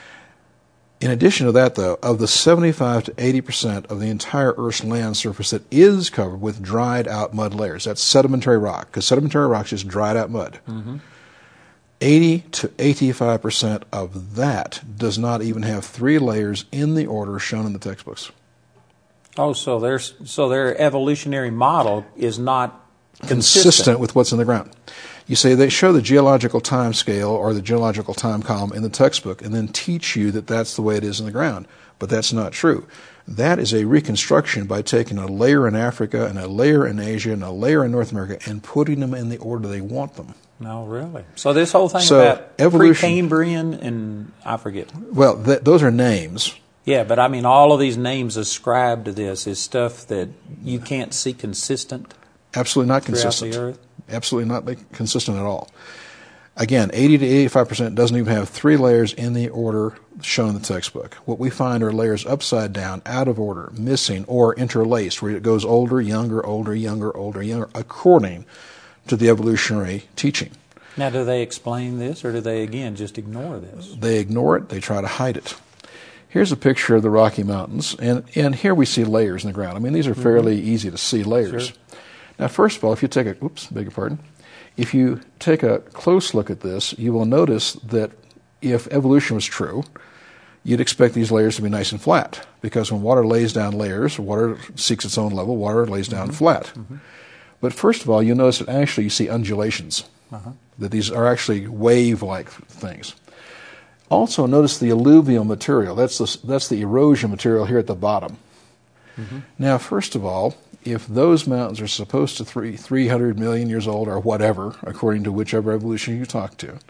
In addition to that, though, of the seventy-five to eighty percent of the entire Earth's land surface that is covered with dried-out mud layers, that's sedimentary rock, because sedimentary rock is just dried-out mud. Mm-hmm. eighty to eighty-five percent of that does not even have three layers in the order shown in the textbooks. Oh, so there's so their evolutionary model is not consistent. consistent with what's in the ground. You say they show the geological time scale or the geological time column in the textbook and then teach you that that's the way it is in the ground, but that's not true. That is a reconstruction by taking a layer in Africa and a layer in Asia and a layer in North America and putting them in the order they want them. No, really. So this whole thing so about evolution, Precambrian and I forget. Well, th- those are names. Yeah, but I mean all of these names ascribed to this is stuff that you can't see consistent. Absolutely not throughout consistent. The earth. Absolutely not consistent at all. Again, eighty to eighty-five percent doesn't even have three layers in the order shown in the textbook. What we find are layers upside down, out of order, missing, or interlaced, where it goes older, younger, older, younger, older, younger, according to the evolutionary teaching. Now, do they explain this, or do they, again, just ignore this? They ignore it. They try to hide it. Here's a picture of the Rocky Mountains, and, and here we see layers in the ground. I mean, these are fairly mm-hmm. easy to see layers. Sure. Now, first of all, if you take a, oops, beg your pardon, if you take a close look at this, you will notice that if evolution was true, you'd expect these layers to be nice and flat, because when water lays down layers, water seeks its own level, water lays down mm-hmm. flat. Mm-hmm. But first of all, you'll notice that actually you see undulations, uh-huh. that these are actually wave-like things. Also, notice the alluvial material. That's the, that's the erosion material here at the bottom. Mm-hmm. Now, first of all, if those mountains are supposed to be three hundred million years old or whatever, according to whichever evolution you talk to,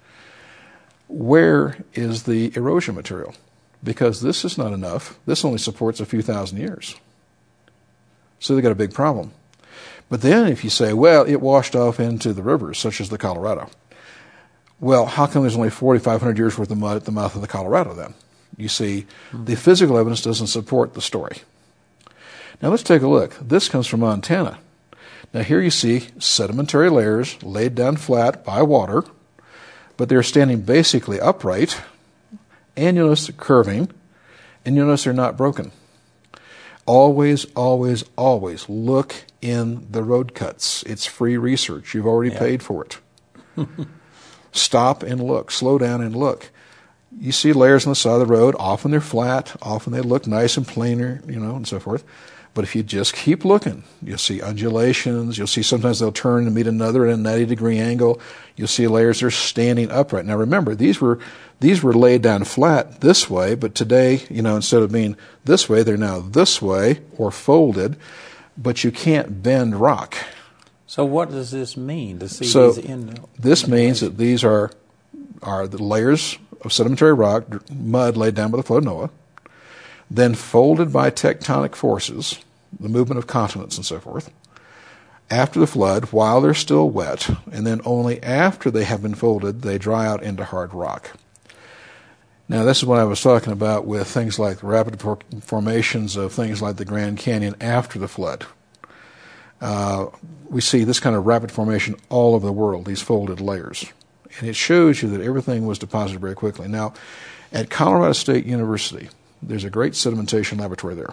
where is the erosion material? Because this is not enough. This only supports a few thousand years. So they've got a big problem. But then if you say, well, it washed off into the rivers, such as the Colorado. Well, how come there's only forty-five hundred years worth of mud at the mouth of the Colorado then? You see, mm-hmm. the physical evidence doesn't support the story. Now let's take a look. This comes from Montana. Now here you see sedimentary layers laid down flat by water, but they're standing basically upright, and you'll notice the curving, and you'll notice they're not broken. Always, always, always look in the road cuts. It's free research. You've already yeah. paid for it. Stop and look. Slow down and look. You see layers on the side of the road. Often they're flat. Often they look nice and plainer, you know, and so forth. But if you just keep looking, you'll see undulations. You'll see sometimes they'll turn and meet another at a ninety degree angle. You'll see layers that are standing upright. Now remember, these were these were laid down flat this way, but today, you know, instead of being this way, they're now this way or folded. But you can't bend rock. So what does this mean to see so these in? This means that these are are the layers of sedimentary rock, mud laid down by the flood of Noah, then folded by tectonic forces, the movement of continents and so forth, after the flood, while they're still wet, and then only after they have been folded, they dry out into hard rock. Now, this is what I was talking about with things like the rapid for- formations of things like the Grand Canyon after the flood. Uh, we see this kind of rapid formation all over the world, these folded layers. And it shows you that everything was deposited very quickly. Now, at Colorado State University, there's a great sedimentation laboratory there.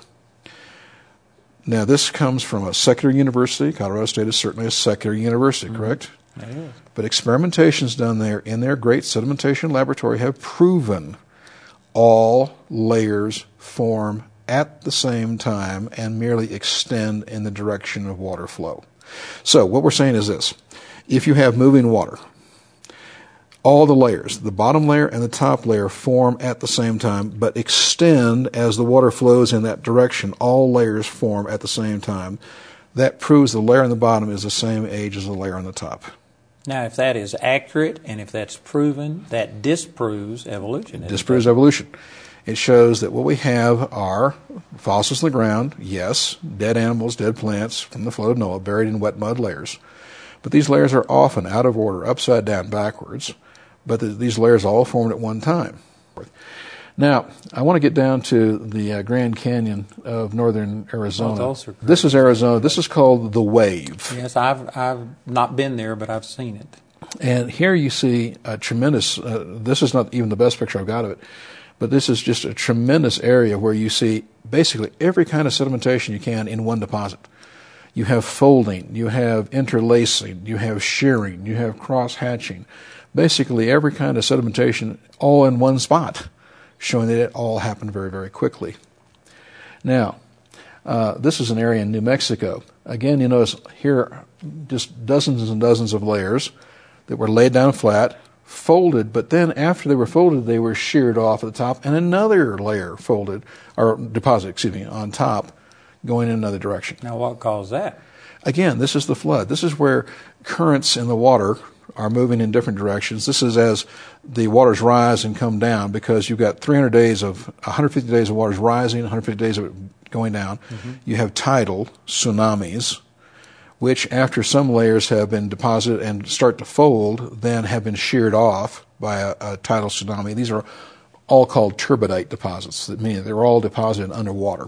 Now, this comes from a secular university. Colorado State is certainly a secular university, mm-hmm. correct? It is. But experimentations done there in their great sedimentation laboratory have proven all layers form at the same time and merely extend in the direction of water flow. So what we're saying is this. If you have moving water, all the layers, the bottom layer and the top layer, form at the same time, but extend as the water flows in that direction. All layers form at the same time. That proves the layer on the bottom is the same age as the layer on the top. Now, if that is accurate and if that's proven, that disproves evolution. It disproves evolution. It shows that what we have are fossils in the ground, yes, dead animals, dead plants from the flood of Noah, buried in wet mud layers. But these layers are often out of order, upside down, backwards. But the, these layers all formed at one time. Now, I want to get down to the uh, Grand Canyon of northern Arizona. Oh, this is Arizona. This is called the Wave. Yes, I've I've not been there, but I've seen it. And here you see a tremendous, uh, this is not even the best picture I've got of it, but this is just a tremendous area where you see basically every kind of sedimentation you can in one deposit. You have folding, you have interlacing, you have shearing, you have cross-hatching. Basically every kind of sedimentation all in one spot, showing that it all happened very, very quickly. Now, uh, this is an area in New Mexico. Again, you notice here just dozens and dozens of layers that were laid down flat, folded, but then after they were folded, they were sheared off at the top, and another layer folded, or deposit, excuse me, on top, going in another direction. Now, what caused that? Again, this is the flood. This is where currents in the water are moving in different directions. This is as the waters rise and come down, because you've got three hundred days of, one hundred fifty days of waters rising, one hundred fifty days of it going down. Mm-hmm. You have tidal tsunamis, which after some layers have been deposited and start to fold, then have been sheared off by a, a tidal tsunami. These are all called turbidite deposits, that mean they're all deposited underwater.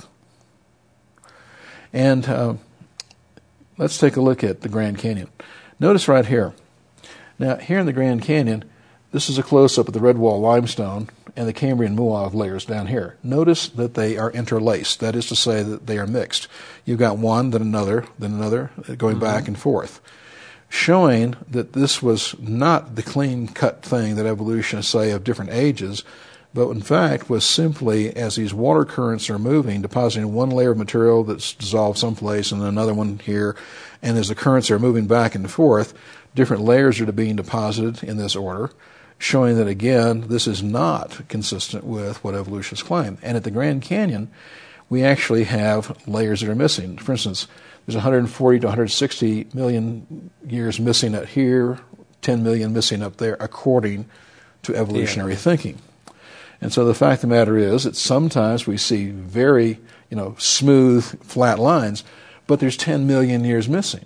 And uh, let's take a look at the Grand Canyon. Notice right here. Now, here in the Grand Canyon, this is a close-up of the Red Wall limestone and the Cambrian Muav layers down here. Notice that they are interlaced. That is to say that they are mixed. You've got one, then another, then another, going mm-hmm. back and forth, showing that this was not the clean-cut thing that evolutionists say of different ages, but in fact was simply, as these water currents are moving, depositing one layer of material that's dissolved someplace and then another one here, and as the currents are moving back and forth, different layers are being deposited in this order, showing that, again, this is not consistent with what evolutionists claim. And at the Grand Canyon, we actually have layers that are missing. For instance, There's one hundred forty to one hundred sixty million years missing up here, ten million missing up there, according to evolutionary yeah. thinking. And so the fact of the matter is that sometimes we see very, you know, smooth, flat lines, but there's ten million years missing.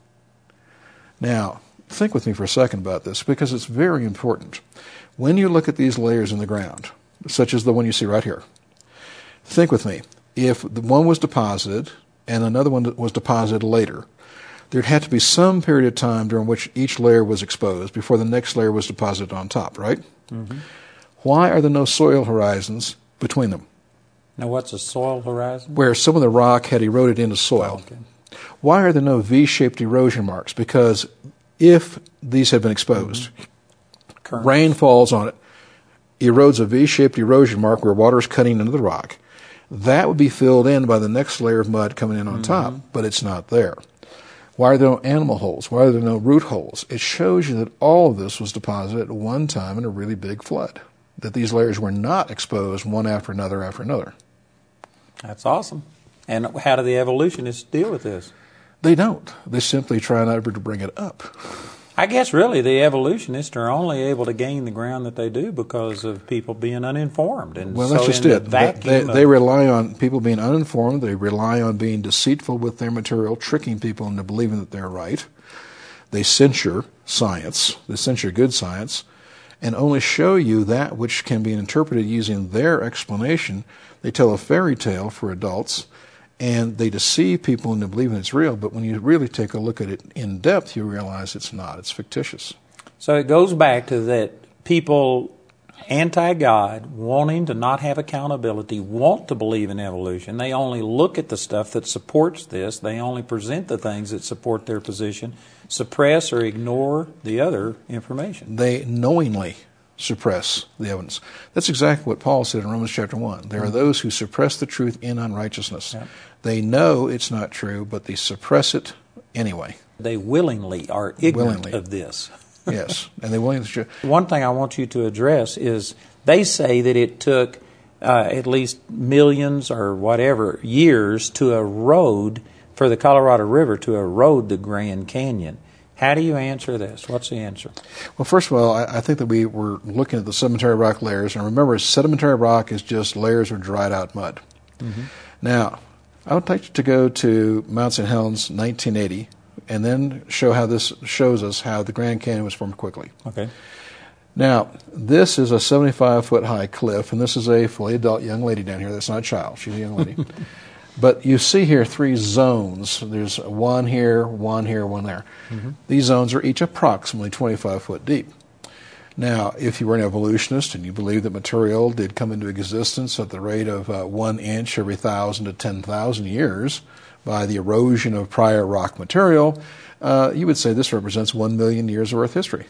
Now, think with me for a second about this, because it's very important. When you look at these layers in the ground, such as the one you see right here, think with me. If the one was deposited and another one was deposited later, there'd have to be some period of time during which each layer was exposed before the next layer was deposited on top, right? Mm-hmm. Why are there no soil horizons between them? Now, what's a soil horizon? Where some of the rock had eroded into soil. Oh, okay. Why are there no V-shaped erosion marks? Because if these had been exposed, mm-hmm. rain falls on it, erodes a V-shaped erosion mark where water is cutting into the rock. That would be filled in by the next layer of mud coming in on mm-hmm. top, but it's not there. Why are there no animal holes? Why are there no root holes? It shows you that all of this was deposited at one time in a really big flood, that these layers were not exposed one after another after another. That's awesome. And how do the evolutionists deal with this? They don't. They simply try never to bring it up. I guess really the evolutionists are only able to gain the ground that they do because of people being uninformed. And well, that's so just in it. The They, they, of, they rely on people being uninformed. They rely on being deceitful with their material, tricking people into believing that they're right. They censure science. They censure good science, and only show you that which can be interpreted using their explanation. They tell a fairy tale for adults, and they deceive people into believing it's real, but when you really take a look at it in depth, you realize it's not. It's fictitious. So it goes back to that people, anti-God, wanting to not have accountability, want to believe in evolution. They only look at the stuff that supports this. They only present the things that support their position, suppress or ignore the other information. They knowingly suppress the evidence. That's exactly what Paul said in Romans chapter one. There are those who suppress the truth in unrighteousness. Yep. They know it's not true, but they suppress it anyway. They willingly are ignorant willingly. of this. Yes, and they willingly. One thing I want you to address is they say that it took uh, at least millions or whatever years to erode, for the Colorado River to erode the Grand Canyon. How do you answer this? What's the answer? Well, first of all, I, I think that we were looking at the sedimentary rock layers, and remember, sedimentary rock is just layers of dried out mud. Mm-hmm. Now, I would like to go to Mount Saint Helens, nineteen eighty, and then show how this shows us how the Grand Canyon was formed quickly. Okay. Now, this is a seventy-five foot high cliff, and this is a fully adult young lady down here. That's not a child. She's a young lady. But you see here three zones. There's one here, one here, one there. Mm-hmm. These zones are each approximately twenty-five foot deep. Now, if you were an evolutionist and you believe that material did come into existence at the rate of uh, one inch every thousand to ten thousand years by the erosion of prior rock material, uh, you would say this represents one million years of Earth history.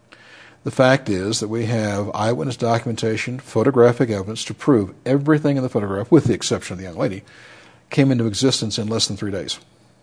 The fact is that we have eyewitness documentation, photographic evidence to prove everything in the photograph, with the exception of the young lady, came into existence in less than three days.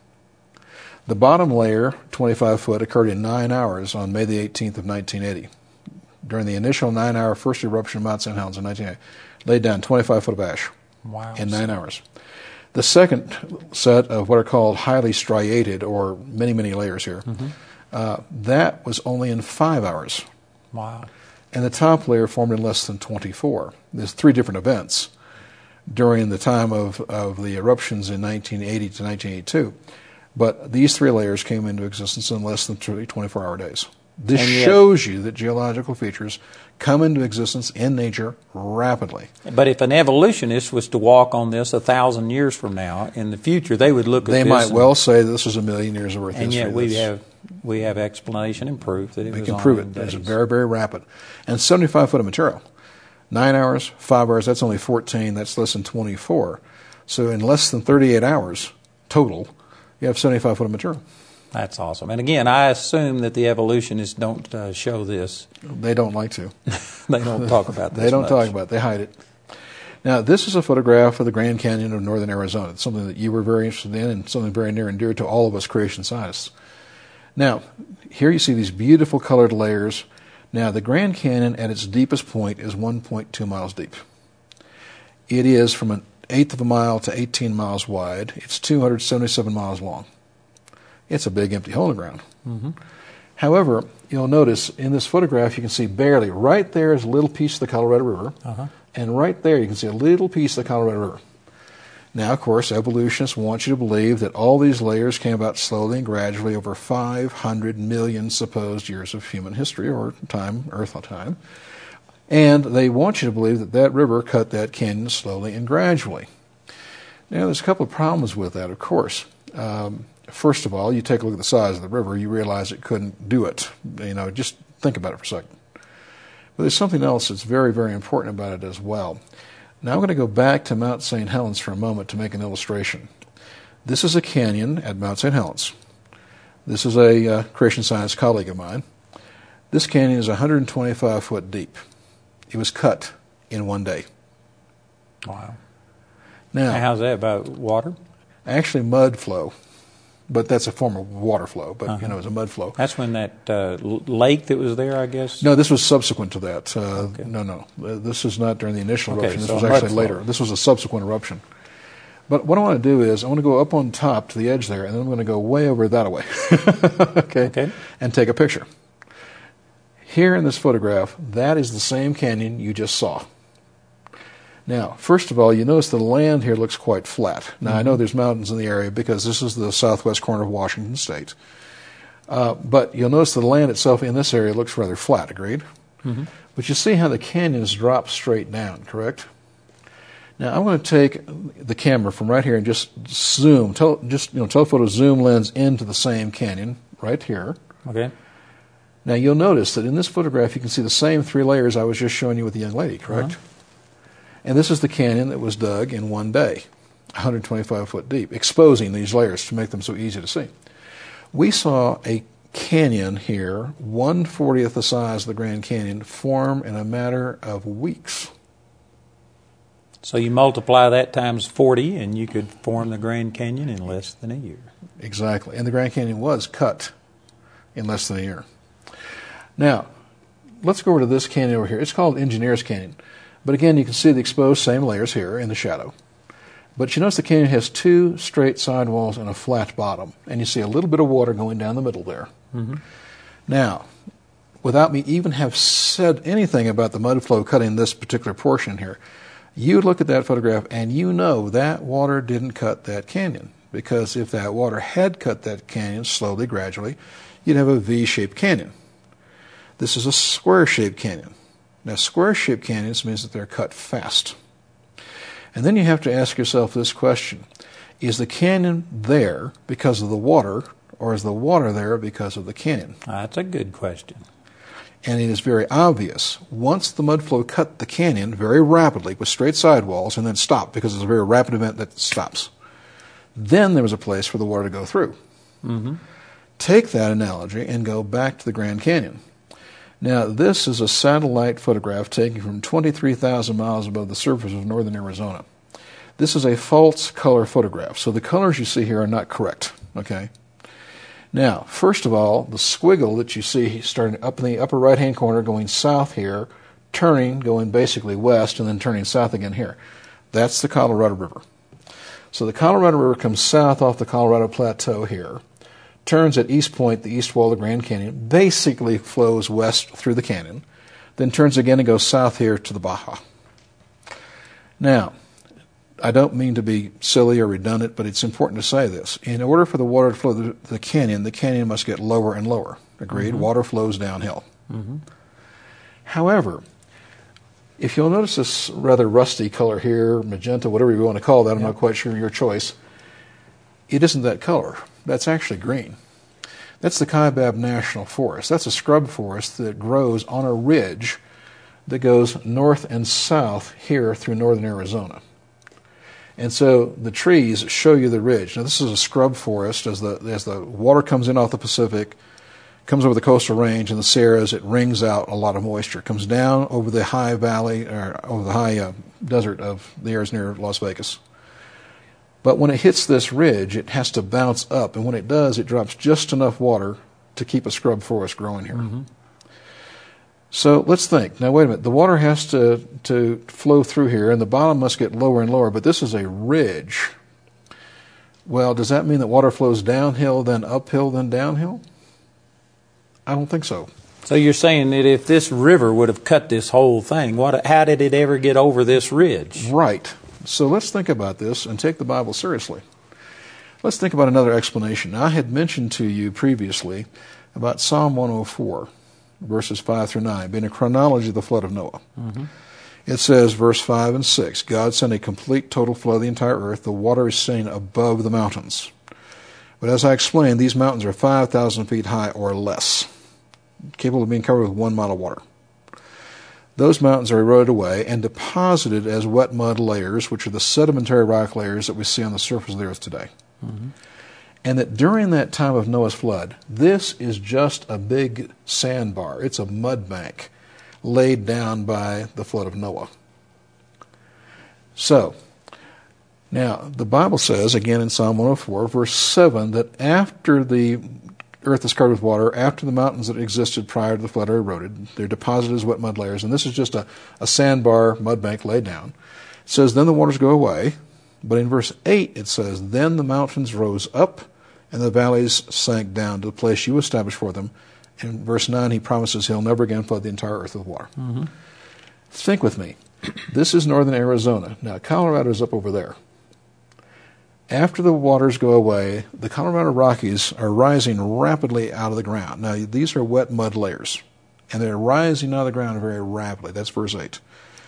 The bottom layer, twenty-five foot, occurred in nine hours on May the eighteenth of nineteen eighty. During the initial nine-hour first eruption of Mount Saint Helens in nineteen eighty, laid down twenty-five foot of ash wow. in nine hours. The second set of what are called highly striated, or many, many layers here, mm-hmm. uh, that was only in five hours. Wow. And the top layer formed in less than twenty-four. There's three different events during the time of, of the eruptions in nineteen eighty to nineteen eighty-two. But these three layers came into existence in less than twenty-four hour days. This yet, shows you that geological features come into existence in nature rapidly. But if an evolutionist was to walk on this a thousand years from now, in the future, they would look at they this. They might and, well say this was a million years of Earth and history. And yet we have, we have explanation and proof that it we was can on prove it. days. It's very, very rapid. And seventy-five foot of material. Nine hours, five hours, that's only fourteen. That's less than twenty-four. So in less than thirty-eight hours total, you have seventy-five foot of material. That's awesome. And again, I assume that the evolutionists don't uh, show this. They don't like to. They don't talk about this They don't much. talk about it. They hide it. Now, this is a photograph of the Grand Canyon of northern Arizona. It's something that you were very interested in and something very near and dear to all of us creation scientists. Now, here you see these beautiful colored layers. Now, the Grand Canyon at its deepest point is one point two miles deep. It is from an eighth of a mile to eighteen miles wide. It's two hundred seventy-seven miles long. It's a big empty hole in the ground. Mm-hmm. However, you'll notice in this photograph you can see barely, right there is a little piece of the Colorado River, Uh-huh. and right there you can see a little piece of the Colorado River. Now, of course, evolutionists want you to believe that all these layers came about slowly and gradually over five hundred million supposed years of human history, or time, Earth time. And they want you to believe that that river cut that canyon slowly and gradually. Now, there's a couple of problems with that, of course. Um, first of all, you take a look at the size of the river, you realize it couldn't do it. You know, just think about it for a second. But there's something else that's very, very important about it as well. Now I'm going to go back to Mount Saint Helens for a moment to make an illustration. This is a canyon at Mount Saint Helens. This is a uh, creation science colleague of mine. This canyon is one hundred twenty-five foot deep. It was cut in one day. Wow. Now, And how's that about water? actually mud flow, but that's a form of water flow, but Uh-huh. you know, it's a mud flow. That's when that uh, l- lake that was there, I guess? No, this was subsequent to that. Uh, Okay. No, no. Uh, This is not during the initial Okay, eruption. This so was mud actually flow. later. This was a subsequent eruption. But what I want to do is I want to go up on top to the edge there, and then I'm going to go way over that way. okay? Okay. And take a picture. Here in this photograph, that is the same canyon you just saw. Now, first of all, you notice the land here looks quite flat. Now, I know there's mountains in the area because this is the southwest corner of Washington State. Uh, but you'll notice the land itself in this area looks rather flat, agreed? Mm-hmm. But you see how the canyons drop straight down, correct? Now, I'm going to take the camera from right here and just zoom, tele, just you know, telephoto zoom lens into the same canyon right here. Okay. Now, you'll notice that in this photograph you can see the same three layers I was just showing you with the young lady, correct? Uh-huh. And this is the canyon that was dug in one day, one hundred twenty-five foot deep, exposing these layers to make them so easy to see. We saw a canyon here, one fortieth the size of the Grand Canyon, form in a matter of weeks. So you multiply that times forty, and you could form the Grand Canyon in less than a year. Exactly. And the Grand Canyon was cut in less than a year. Now, let's go over to this canyon over here. It's called Engineers Canyon. But again, you can see the exposed same layers here in the shadow. But you notice the canyon has two straight sidewalls and a flat bottom. And you see a little bit of water going down the middle there. Mm-hmm. Now, without me even have said anything about the mud flow cutting this particular portion here, you look at that photograph and you know that water didn't cut that canyon. Because if that water had cut that canyon slowly, gradually, you'd have a V-shaped canyon. This is a square-shaped canyon. Now, square-shaped canyons means that they're cut fast. And then you have to ask yourself this question. Is the canyon there because of the water, or is the water there because of the canyon? That's a good question. And it is very obvious. Once the mud flow cut the canyon very rapidly with straight sidewalls and then stopped because it's a very rapid event that stops, then there was a place for the water to go through. Mm-hmm. Take that analogy and go back to the Grand Canyon. Now, this is a satellite photograph taken from twenty-three thousand miles above the surface of northern Arizona. This is a false color photograph, so the colors you see here are not correct, okay? Now, first of all, the squiggle that you see starting up in the upper right-hand corner going south here, turning, going basically west, and then turning south again here. That's the Colorado River. So the Colorado River comes south off the Colorado Plateau here, turns at East Point, the east wall of the Grand Canyon, basically flows west through the canyon, then turns again and goes south here to the Baja. Now, I don't mean to be silly or redundant, but it's important to say this. In order for the water to flow through the canyon, the canyon must get lower and lower. Agreed? Mm-hmm. Water flows downhill. Mm-hmm. However, if you'll notice this rather rusty color here, magenta, whatever you want to call that, I'm yeah. not quite sure your choice, it isn't that color. That's actually green. That's the Kaibab National Forest. That's a scrub forest that grows on a ridge that goes north and south here through northern Arizona. And so the trees show you the ridge. Now, this is a scrub forest. As the as the water comes in off the Pacific, comes over the coastal range and the Sierras, it wrings out a lot of moisture. It comes down over the high valley, or over the high uh, desert of the areas near Las Vegas. But when it hits this ridge, it has to bounce up. And when it does, it drops just enough water to keep a scrub forest growing here. Mm-hmm. So let's think. Now, wait a minute. The water has to, to flow through here, and the bottom must get lower and lower, but this is a ridge. Well, does that mean that water flows downhill, then uphill, then downhill? I don't think so. So you're saying that if this river would have cut this whole thing, what? How did it ever get over this ridge? Right. So let's think about this and take the Bible seriously. Let's think about another explanation. I had mentioned to you previously about Psalm one oh four, verses five through nine, being a chronology of the flood of Noah. Mm-hmm. It says, verse five and six, God sent a complete total flood of the entire earth. The water is seen above the mountains. But as I explained, these mountains are five thousand feet high or less, capable of being covered with one mile of water. Those mountains are eroded away and deposited as wet mud layers, which are the sedimentary rock layers that we see on the surface of the earth today. Mm-hmm. And that during that time of Noah's flood, this is just a big sandbar. It's a mud bank laid down by the flood of Noah. So, now, the Bible says, again in Psalm one oh four, verse seven, that after the earth is covered with water, after the mountains that existed prior to the flood are eroded, they're deposited as wet mud layers, and this is just a, a sandbar mud bank laid down. It says, then the waters go away. But in verse eight it says, then the mountains rose up and the valleys sank down to the place you established for them. In verse nine he promises he'll never again flood the entire earth with water. Mm-hmm. Think with me. This is northern Arizona. Now Colorado's up over there. After the waters go away, the Colorado Rockies are rising rapidly out of the ground. Now these are wet mud layers, and they're rising out of the ground very rapidly. That's verse eight.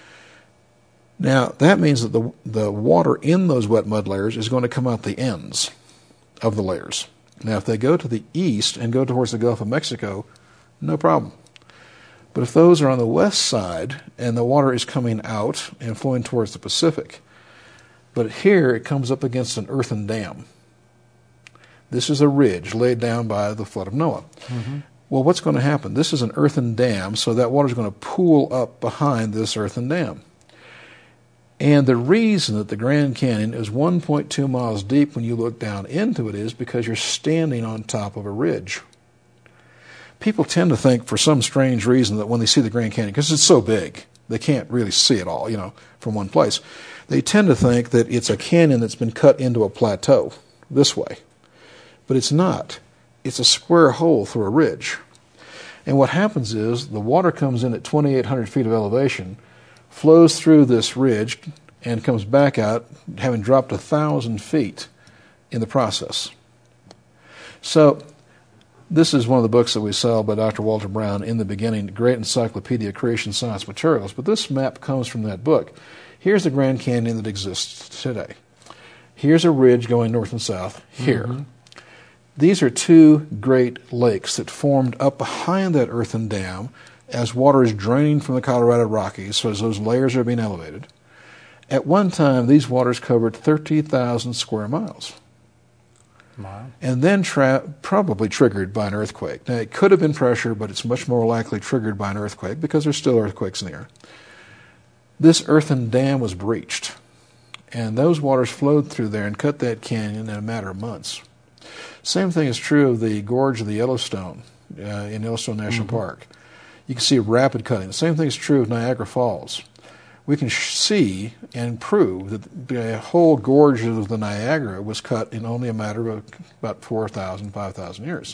Now, that means that the the water in those wet mud layers is going to come out the ends of the layers. Now, if they go to the east and go towards the Gulf of Mexico, no problem. But if those are on the west side and the water is coming out and flowing towards the Pacific, but here it comes up against an earthen dam. This is a ridge laid down by the flood of Noah. Mm-hmm. Well, what's going to happen? This is an earthen dam, so that water is going to pool up behind this earthen dam. And the reason that the Grand Canyon is one point two miles deep when you look down into it is because you're standing on top of a ridge. People tend to think, for some strange reason, that when they see the Grand Canyon, because it's so big, they can't really see it all, you know, from one place. They tend to think that it's a canyon that's been cut into a plateau this way. But it's not. It's a square hole through a ridge. And what happens is the water comes in at twenty-eight hundred feet of elevation, flows through this ridge, and comes back out, having dropped a thousand feet in the process. So, this is one of the books that we sell by Doctor Walter Brown in the beginning, Great Encyclopedia of Creation Science Materials. But this map comes from that book. Here's the Grand Canyon that exists today. Here's a ridge going north and south here. Mm-hmm. These are two great lakes that formed up behind that earthen dam as water is draining from the Colorado Rockies, so as those layers are being elevated. At one time, these waters covered thirty thousand square miles. Wow. And then tra- probably triggered by an earthquake. Now, it could have been pressure, but it's much more likely triggered by an earthquake because there's still earthquakes in the air. This earthen dam was breached, and those waters flowed through there and cut that canyon in a matter of months. Same thing is true of the gorge of the Yellowstone uh, in Yellowstone National mm-hmm. Park. You can see rapid cutting. The same thing is true of Niagara Falls. We can sh- see and prove that the whole gorge of the Niagara was cut in only a matter of about four thousand, five thousand years.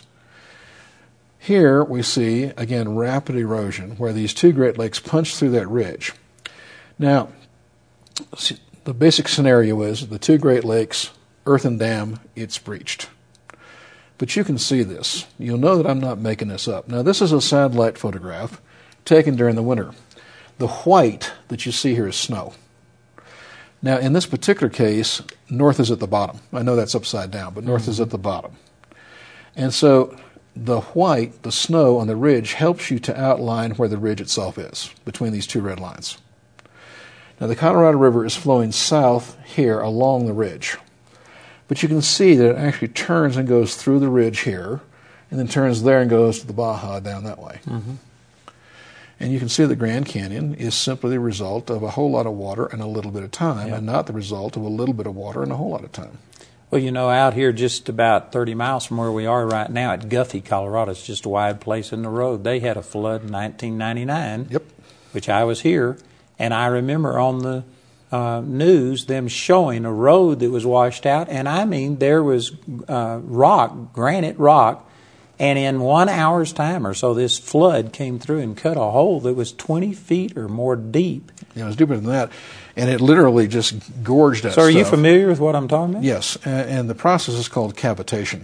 Here we see, again, rapid erosion where these two Great Lakes punch through that ridge. Now, the basic scenario is the two Great Lakes, earthen dam, it's breached. But you can see this. You'll know that I'm not making this up. Now, this is a satellite photograph taken during the winter. The white that you see here is snow. Now, in this particular case, north is at the bottom. I know that's upside down, but north mm-hmm. is at the bottom. And so the white, the snow on the ridge, helps you to outline where the ridge itself is, between these two red lines. Now, the Colorado River is flowing south here along the ridge. But you can see that it actually turns and goes through the ridge here, and then turns there and goes to the Baja down that way. Mm-hmm. And you can see the Grand Canyon is simply the result of a whole lot of water and a little bit of time, yep. and not the result of a little bit of water and a whole lot of time. Well, you know, out here just about thirty miles from where we are right now at Guthrie, Colorado, it's just a wide place in the road. They had a flood in nineteen ninety-nine, yep. which I was here, and I remember on the uh, news, them showing a road that was washed out, and I mean there was uh, rock, granite rock, and in one hour's time or so, this flood came through and cut a hole that was twenty feet or more deep. Yeah, it was deeper than that, and it literally just gorged that So are stuff. you familiar with what I'm talking about? Yes, and, and the process is called cavitation.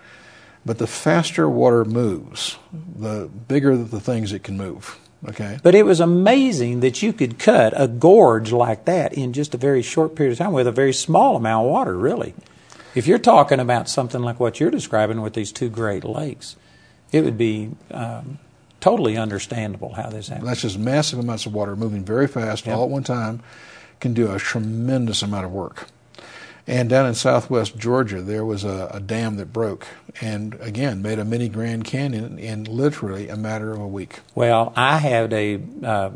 But the faster water moves, the bigger the things it can move. Okay. But it was amazing that you could cut a gorge like that in just a very short period of time with a very small amount of water, really. If you're talking about something like what you're describing with these two Great Lakes, it would be um, totally understandable how this happened. That's just massive amounts of water moving very fast Yep. all at one time can do a tremendous amount of work. And down in southwest Georgia, there was a, a dam that broke and, again, made a mini Grand Canyon in literally a matter of a week. Well, I had a uh,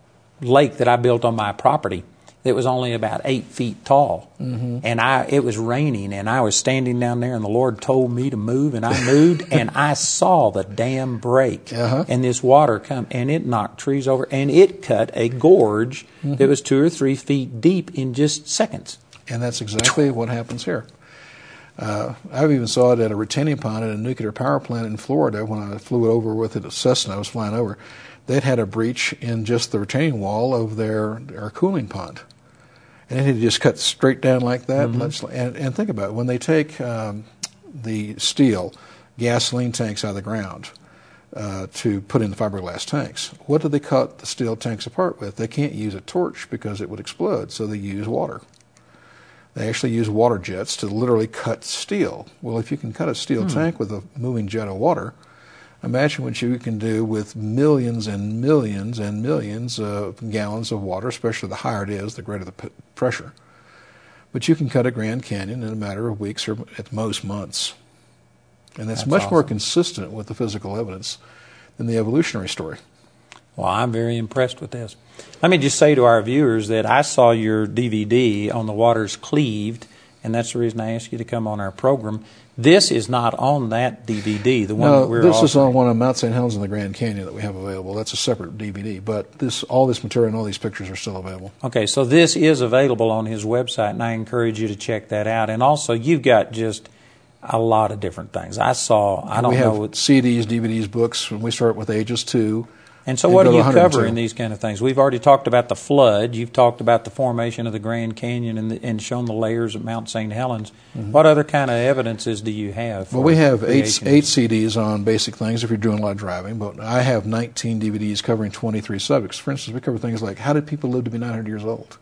lake that I built on my property that was only about eight feet tall. Mm-hmm. And I it was raining, and I was standing down there, and the Lord told me to move, and I moved, and I saw the dam break, uh-huh. and this water come, and it knocked trees over, and it cut a gorge mm-hmm. that was two or three feet deep in just seconds. And that's exactly what happens here. Uh, I even saw it at a retaining pond at a nuclear power plant in Florida when I flew it over with it. A Cessna I was flying over. They'd had a breach in just the retaining wall of their, their cooling pond. And it had just cut straight down like that. Mm-hmm. And, and think about it. When they take um, the steel, gasoline tanks out of the ground uh, to put in the fiberglass tanks, what do they cut the steel tanks apart with? They can't use a torch because it would explode, so they use water. They actually use water jets to literally cut steel. Well, if you can cut a steel hmm. tank with a moving jet of water, imagine what you can do with millions and millions and millions of gallons of water, especially the higher it is, the greater the p- pressure. But you can cut a Grand Canyon in a matter of weeks or at most months. And that's, that's much awesome. More consistent with the physical evidence than the evolutionary story. Well, I'm very impressed with this. Let me just say to our viewers that I saw your D V D on the waters cleaved, and that's the reason I asked you to come on our program. This is not on that D V D, the one no, that we're this offering. is on one of Mount Saint Helens and the Grand Canyon that we have available. That's a separate D V D, but this, all this material and all these pictures are still available. Okay, so this is available on his website, and I encourage you to check that out. And also, you've got just a lot of different things. I saw, I don't we have know. C Ds, D V Ds, books, and we start with ages two. And so what do you cover in these kind of things? We've already talked about the flood. You've talked about the formation of the Grand Canyon and, the, and shown the layers at Mount Saint Helens. Mm-hmm. What other kind of evidences do you have? Well, we have eight, eight C Ds on basic things if you're doing a lot of driving, but I have nineteen D V Ds covering twenty-three subjects. For instance, we cover things like how did people live to be nine hundred years old?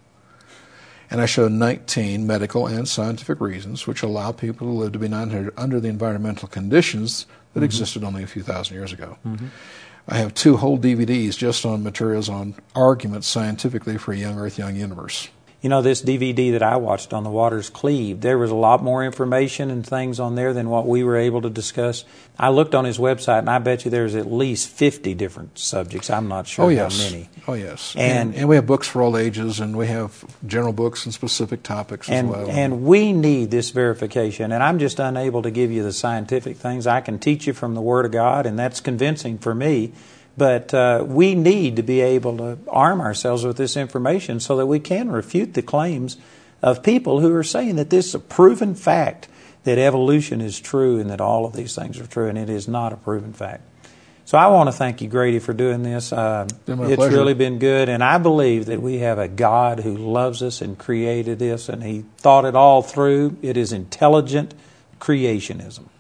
And I show nineteen medical and scientific reasons which allow people to live to be nine hundred under the environmental conditions that mm-hmm. existed only a few thousand years ago. Mm-hmm. I have two whole D V Ds just on materials on arguments scientifically for a young Earth, young universe. You know, this D V D that I watched on the waters cleaved, there was a lot more information and things on there than what we were able to discuss. I looked on his website, and I bet you there's at least fifty different subjects. I'm not sure oh, yes. how many. Oh, yes. And, and, and we have books for all ages, and we have general books and specific topics and, as well. And we need this verification, and I'm just unable to give you the scientific things. I can teach you from the Word of God, and that's convincing for me. But uh, we need to be able to arm ourselves with this information so that we can refute the claims of people who are saying that this is a proven fact, that evolution is true and that all of these things are true, and it is not a proven fact. So I want to thank you, Grady, for doing this. Uh, it's pleasure. really been good, and I believe that we have a God who loves us and created this, and He thought it all through. It is intelligent creationism.